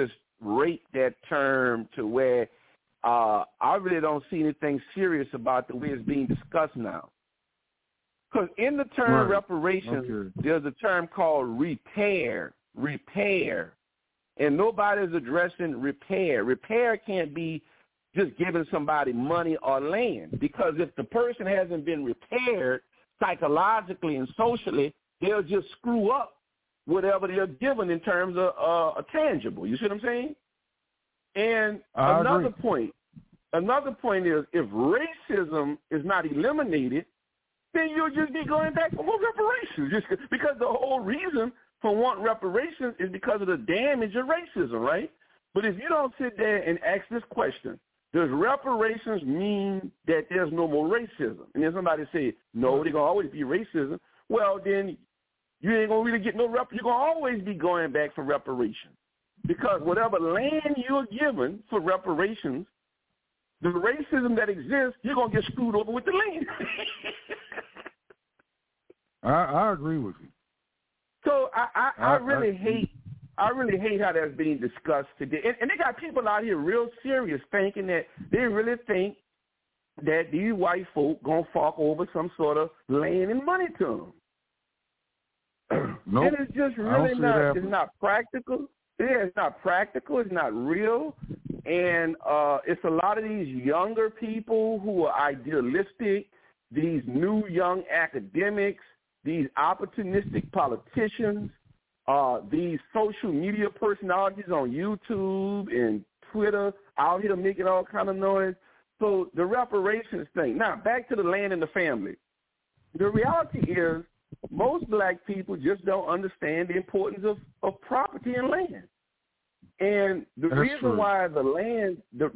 rate that term to where I really don't see anything serious about the way it's being discussed now. Because in the term reparations, there's a term called repair, and nobody's addressing repair. Repair can't be just giving somebody money or land, because if the person hasn't been repaired psychologically and socially, they'll just screw up whatever they're given in terms of a tangible. You see what I'm saying? And another point is, if racism is not eliminated, then you'll just be going back for more reparations. Just because the whole reason for wanting reparations is because of the damage of racism, right? But if you don't sit there and ask this question, does reparations mean that there's no more racism? And then somebody say, no, there's going to always be racism. Well, then you ain't going to really get no rep. You're going to always be going back for reparations. Because whatever land you're given for reparations, the racism that exists, you're going to get screwed over with the land. I agree with you. So I really hate how that's being discussed today. And they got people out here real serious thinking that they really think that these white folk going to fork over some sort of land and money to them. Nope. And it's just really not, it's not practical. Yeah, it's not practical. It's not real. And it's a lot of these younger people who are idealistic, these new young academics, these opportunistic politicians, these social media personalities on YouTube and Twitter out here making all kind of noise. So the reparations thing. Now, back to the land and the family. The reality is most black people just don't understand the importance of property and land. And the reason why the land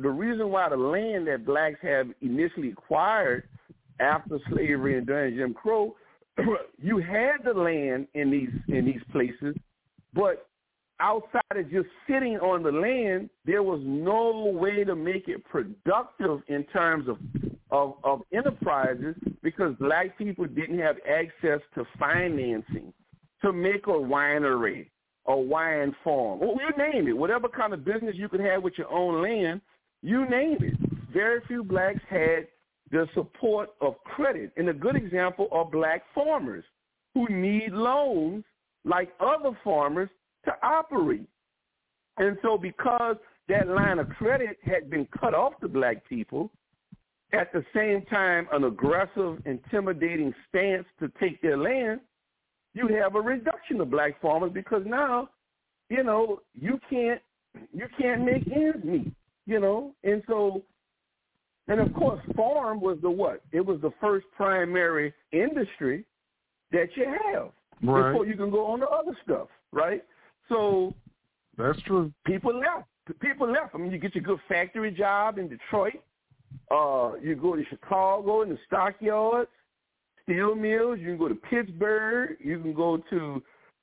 that blacks have initially acquired after slavery and during Jim Crow, you had the land in these places, but outside of just sitting on the land, there was no way to make it productive in terms of enterprises, because black people didn't have access to financing to make a winery, a wine farm, or you name it, whatever kind of business you could have with your own land, you name it. Very few blacks had the support of credit. And a good example are black farmers who need loans like other farmers to operate. And so because that line of credit had been cut off to black people, at the same time an aggressive, intimidating stance to take their land, you have a reduction of black farmers, because now, you can't make ends meet, And so, and of course, farm was the what? It was the first primary industry that you have before you can go on to other stuff, right? So that's true. People left. I mean, you get your good factory job in Detroit. You go to Chicago in the stockyards, steel mills. You can go to Pittsburgh. You can go to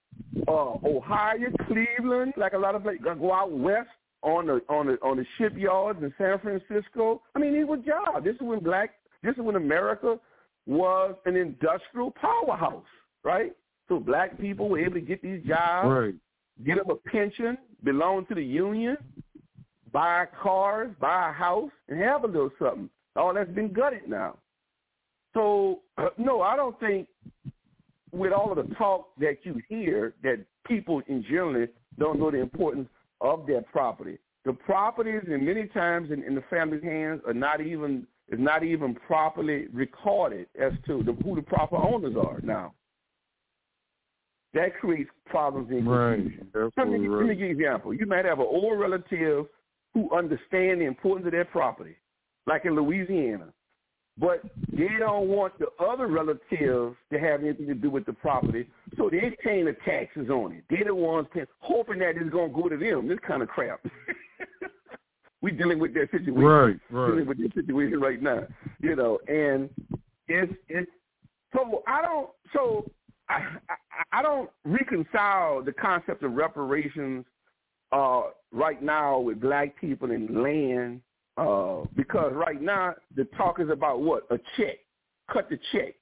Ohio, Cleveland. Like a lot of places, go out west on the shipyards in San Francisco. I mean, these were jobs. This is when America was an industrial powerhouse, right? So black people were able to get these jobs, get them a pension, belong to the union, buy cars, buy a house, and have a little something. All that's been gutted now. So, no, I don't think with all of the talk that you hear that people in general don't know the importance of their property. The properties, and many times in the family's hands, is not even properly recorded as to who the proper owners are now. That creates problems and confusion. Let me give you an example. You might have an old relative who understand the importance of their property, like in Louisiana, but they don't want the other relatives to have anything to do with the property, so they're paying the taxes on it. They're the ones hoping that it's going to go to them. This kind of crap. We're dealing with that situation. Dealing with this situation right now, and it's so I don't reconcile the concept of reparations right now with black people and land, because right now the talk is about what? A check. Cut the check.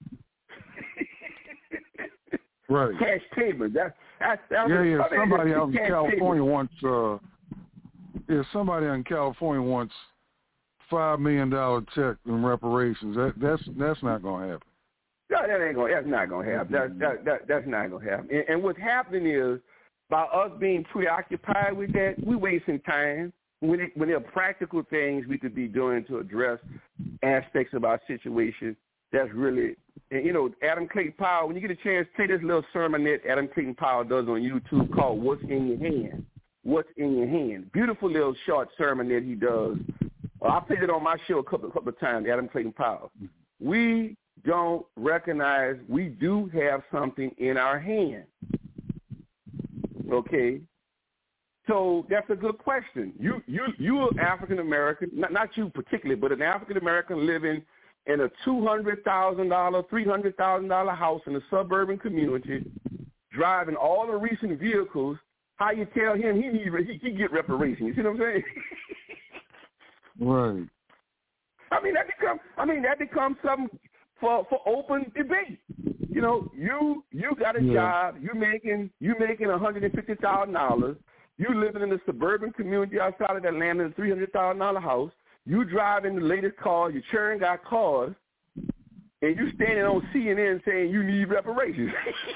Cash payment. That's Somebody out in California once if somebody in California wants $5 million check in reparations, that's not going to happen. No, that's not going to happen. That's not going to happen. And what's happening is, by us being preoccupied with that, we're wasting time. When there are practical things we could be doing to address aspects of our situation, that's really, and, you know, Adam Clayton Powell, when you get a chance, take this little sermonette Adam Clayton Powell does on YouTube called What's in Your Hand. What's in Your Hand. Beautiful little short sermonette he does. I played it on my show a couple of times, Adam Clayton Powell. We don't recognize we do have something in our hand. Okay? So that's a good question. You're African American, not you particularly, but an African American living in a $200,000, $300,000 house in a suburban community, driving all the recent vehicles. How you tell him he get reparations? You see what I'm saying? Right. That becomes something for open debate. You know, you got a job. You making $150,000. You living in a suburban community outside of Atlanta, in a $300,000 house. You driving the latest car. Your children got cars, and you standing on CNN saying you need reparations.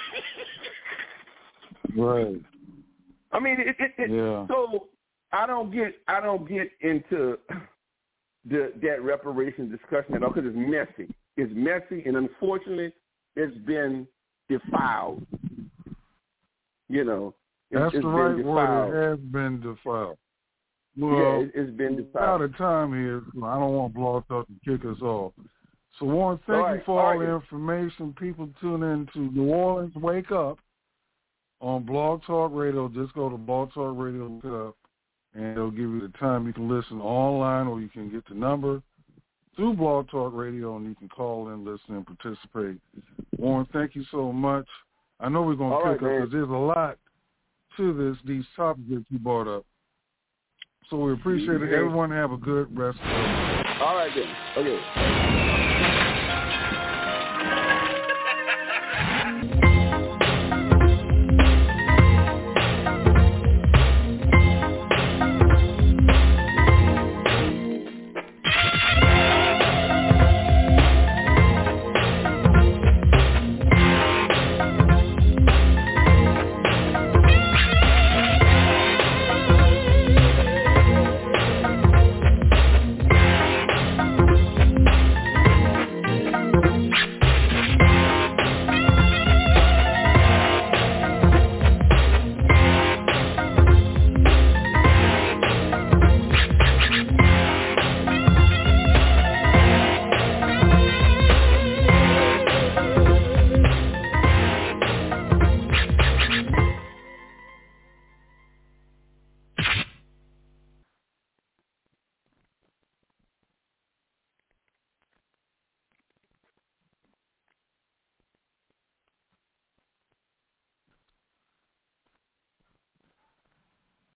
Right. I mean, So I don't get into that reparations discussion at all because it's messy. It's messy, and unfortunately, it's been defiled. You know, that's the right word. It has been defiled. Well, it's been defiled. Out of time here. I don't want Blog Talk to kick us off. So, Warren, thank you for all the information. People tune in to New Orleans Wake Up on Blog Talk Radio. Just go to Blog Talk Radio, look it up, and it'll give you the time. You can listen online, or you can get the number through Blog Talk Radio, and you can call in, listen, and participate. Warren, thank you so much. I know we're going to pick up because there's a lot to these topics that you brought up. So we appreciate it. Everyone have a good rest of the day. All right, then. Okay.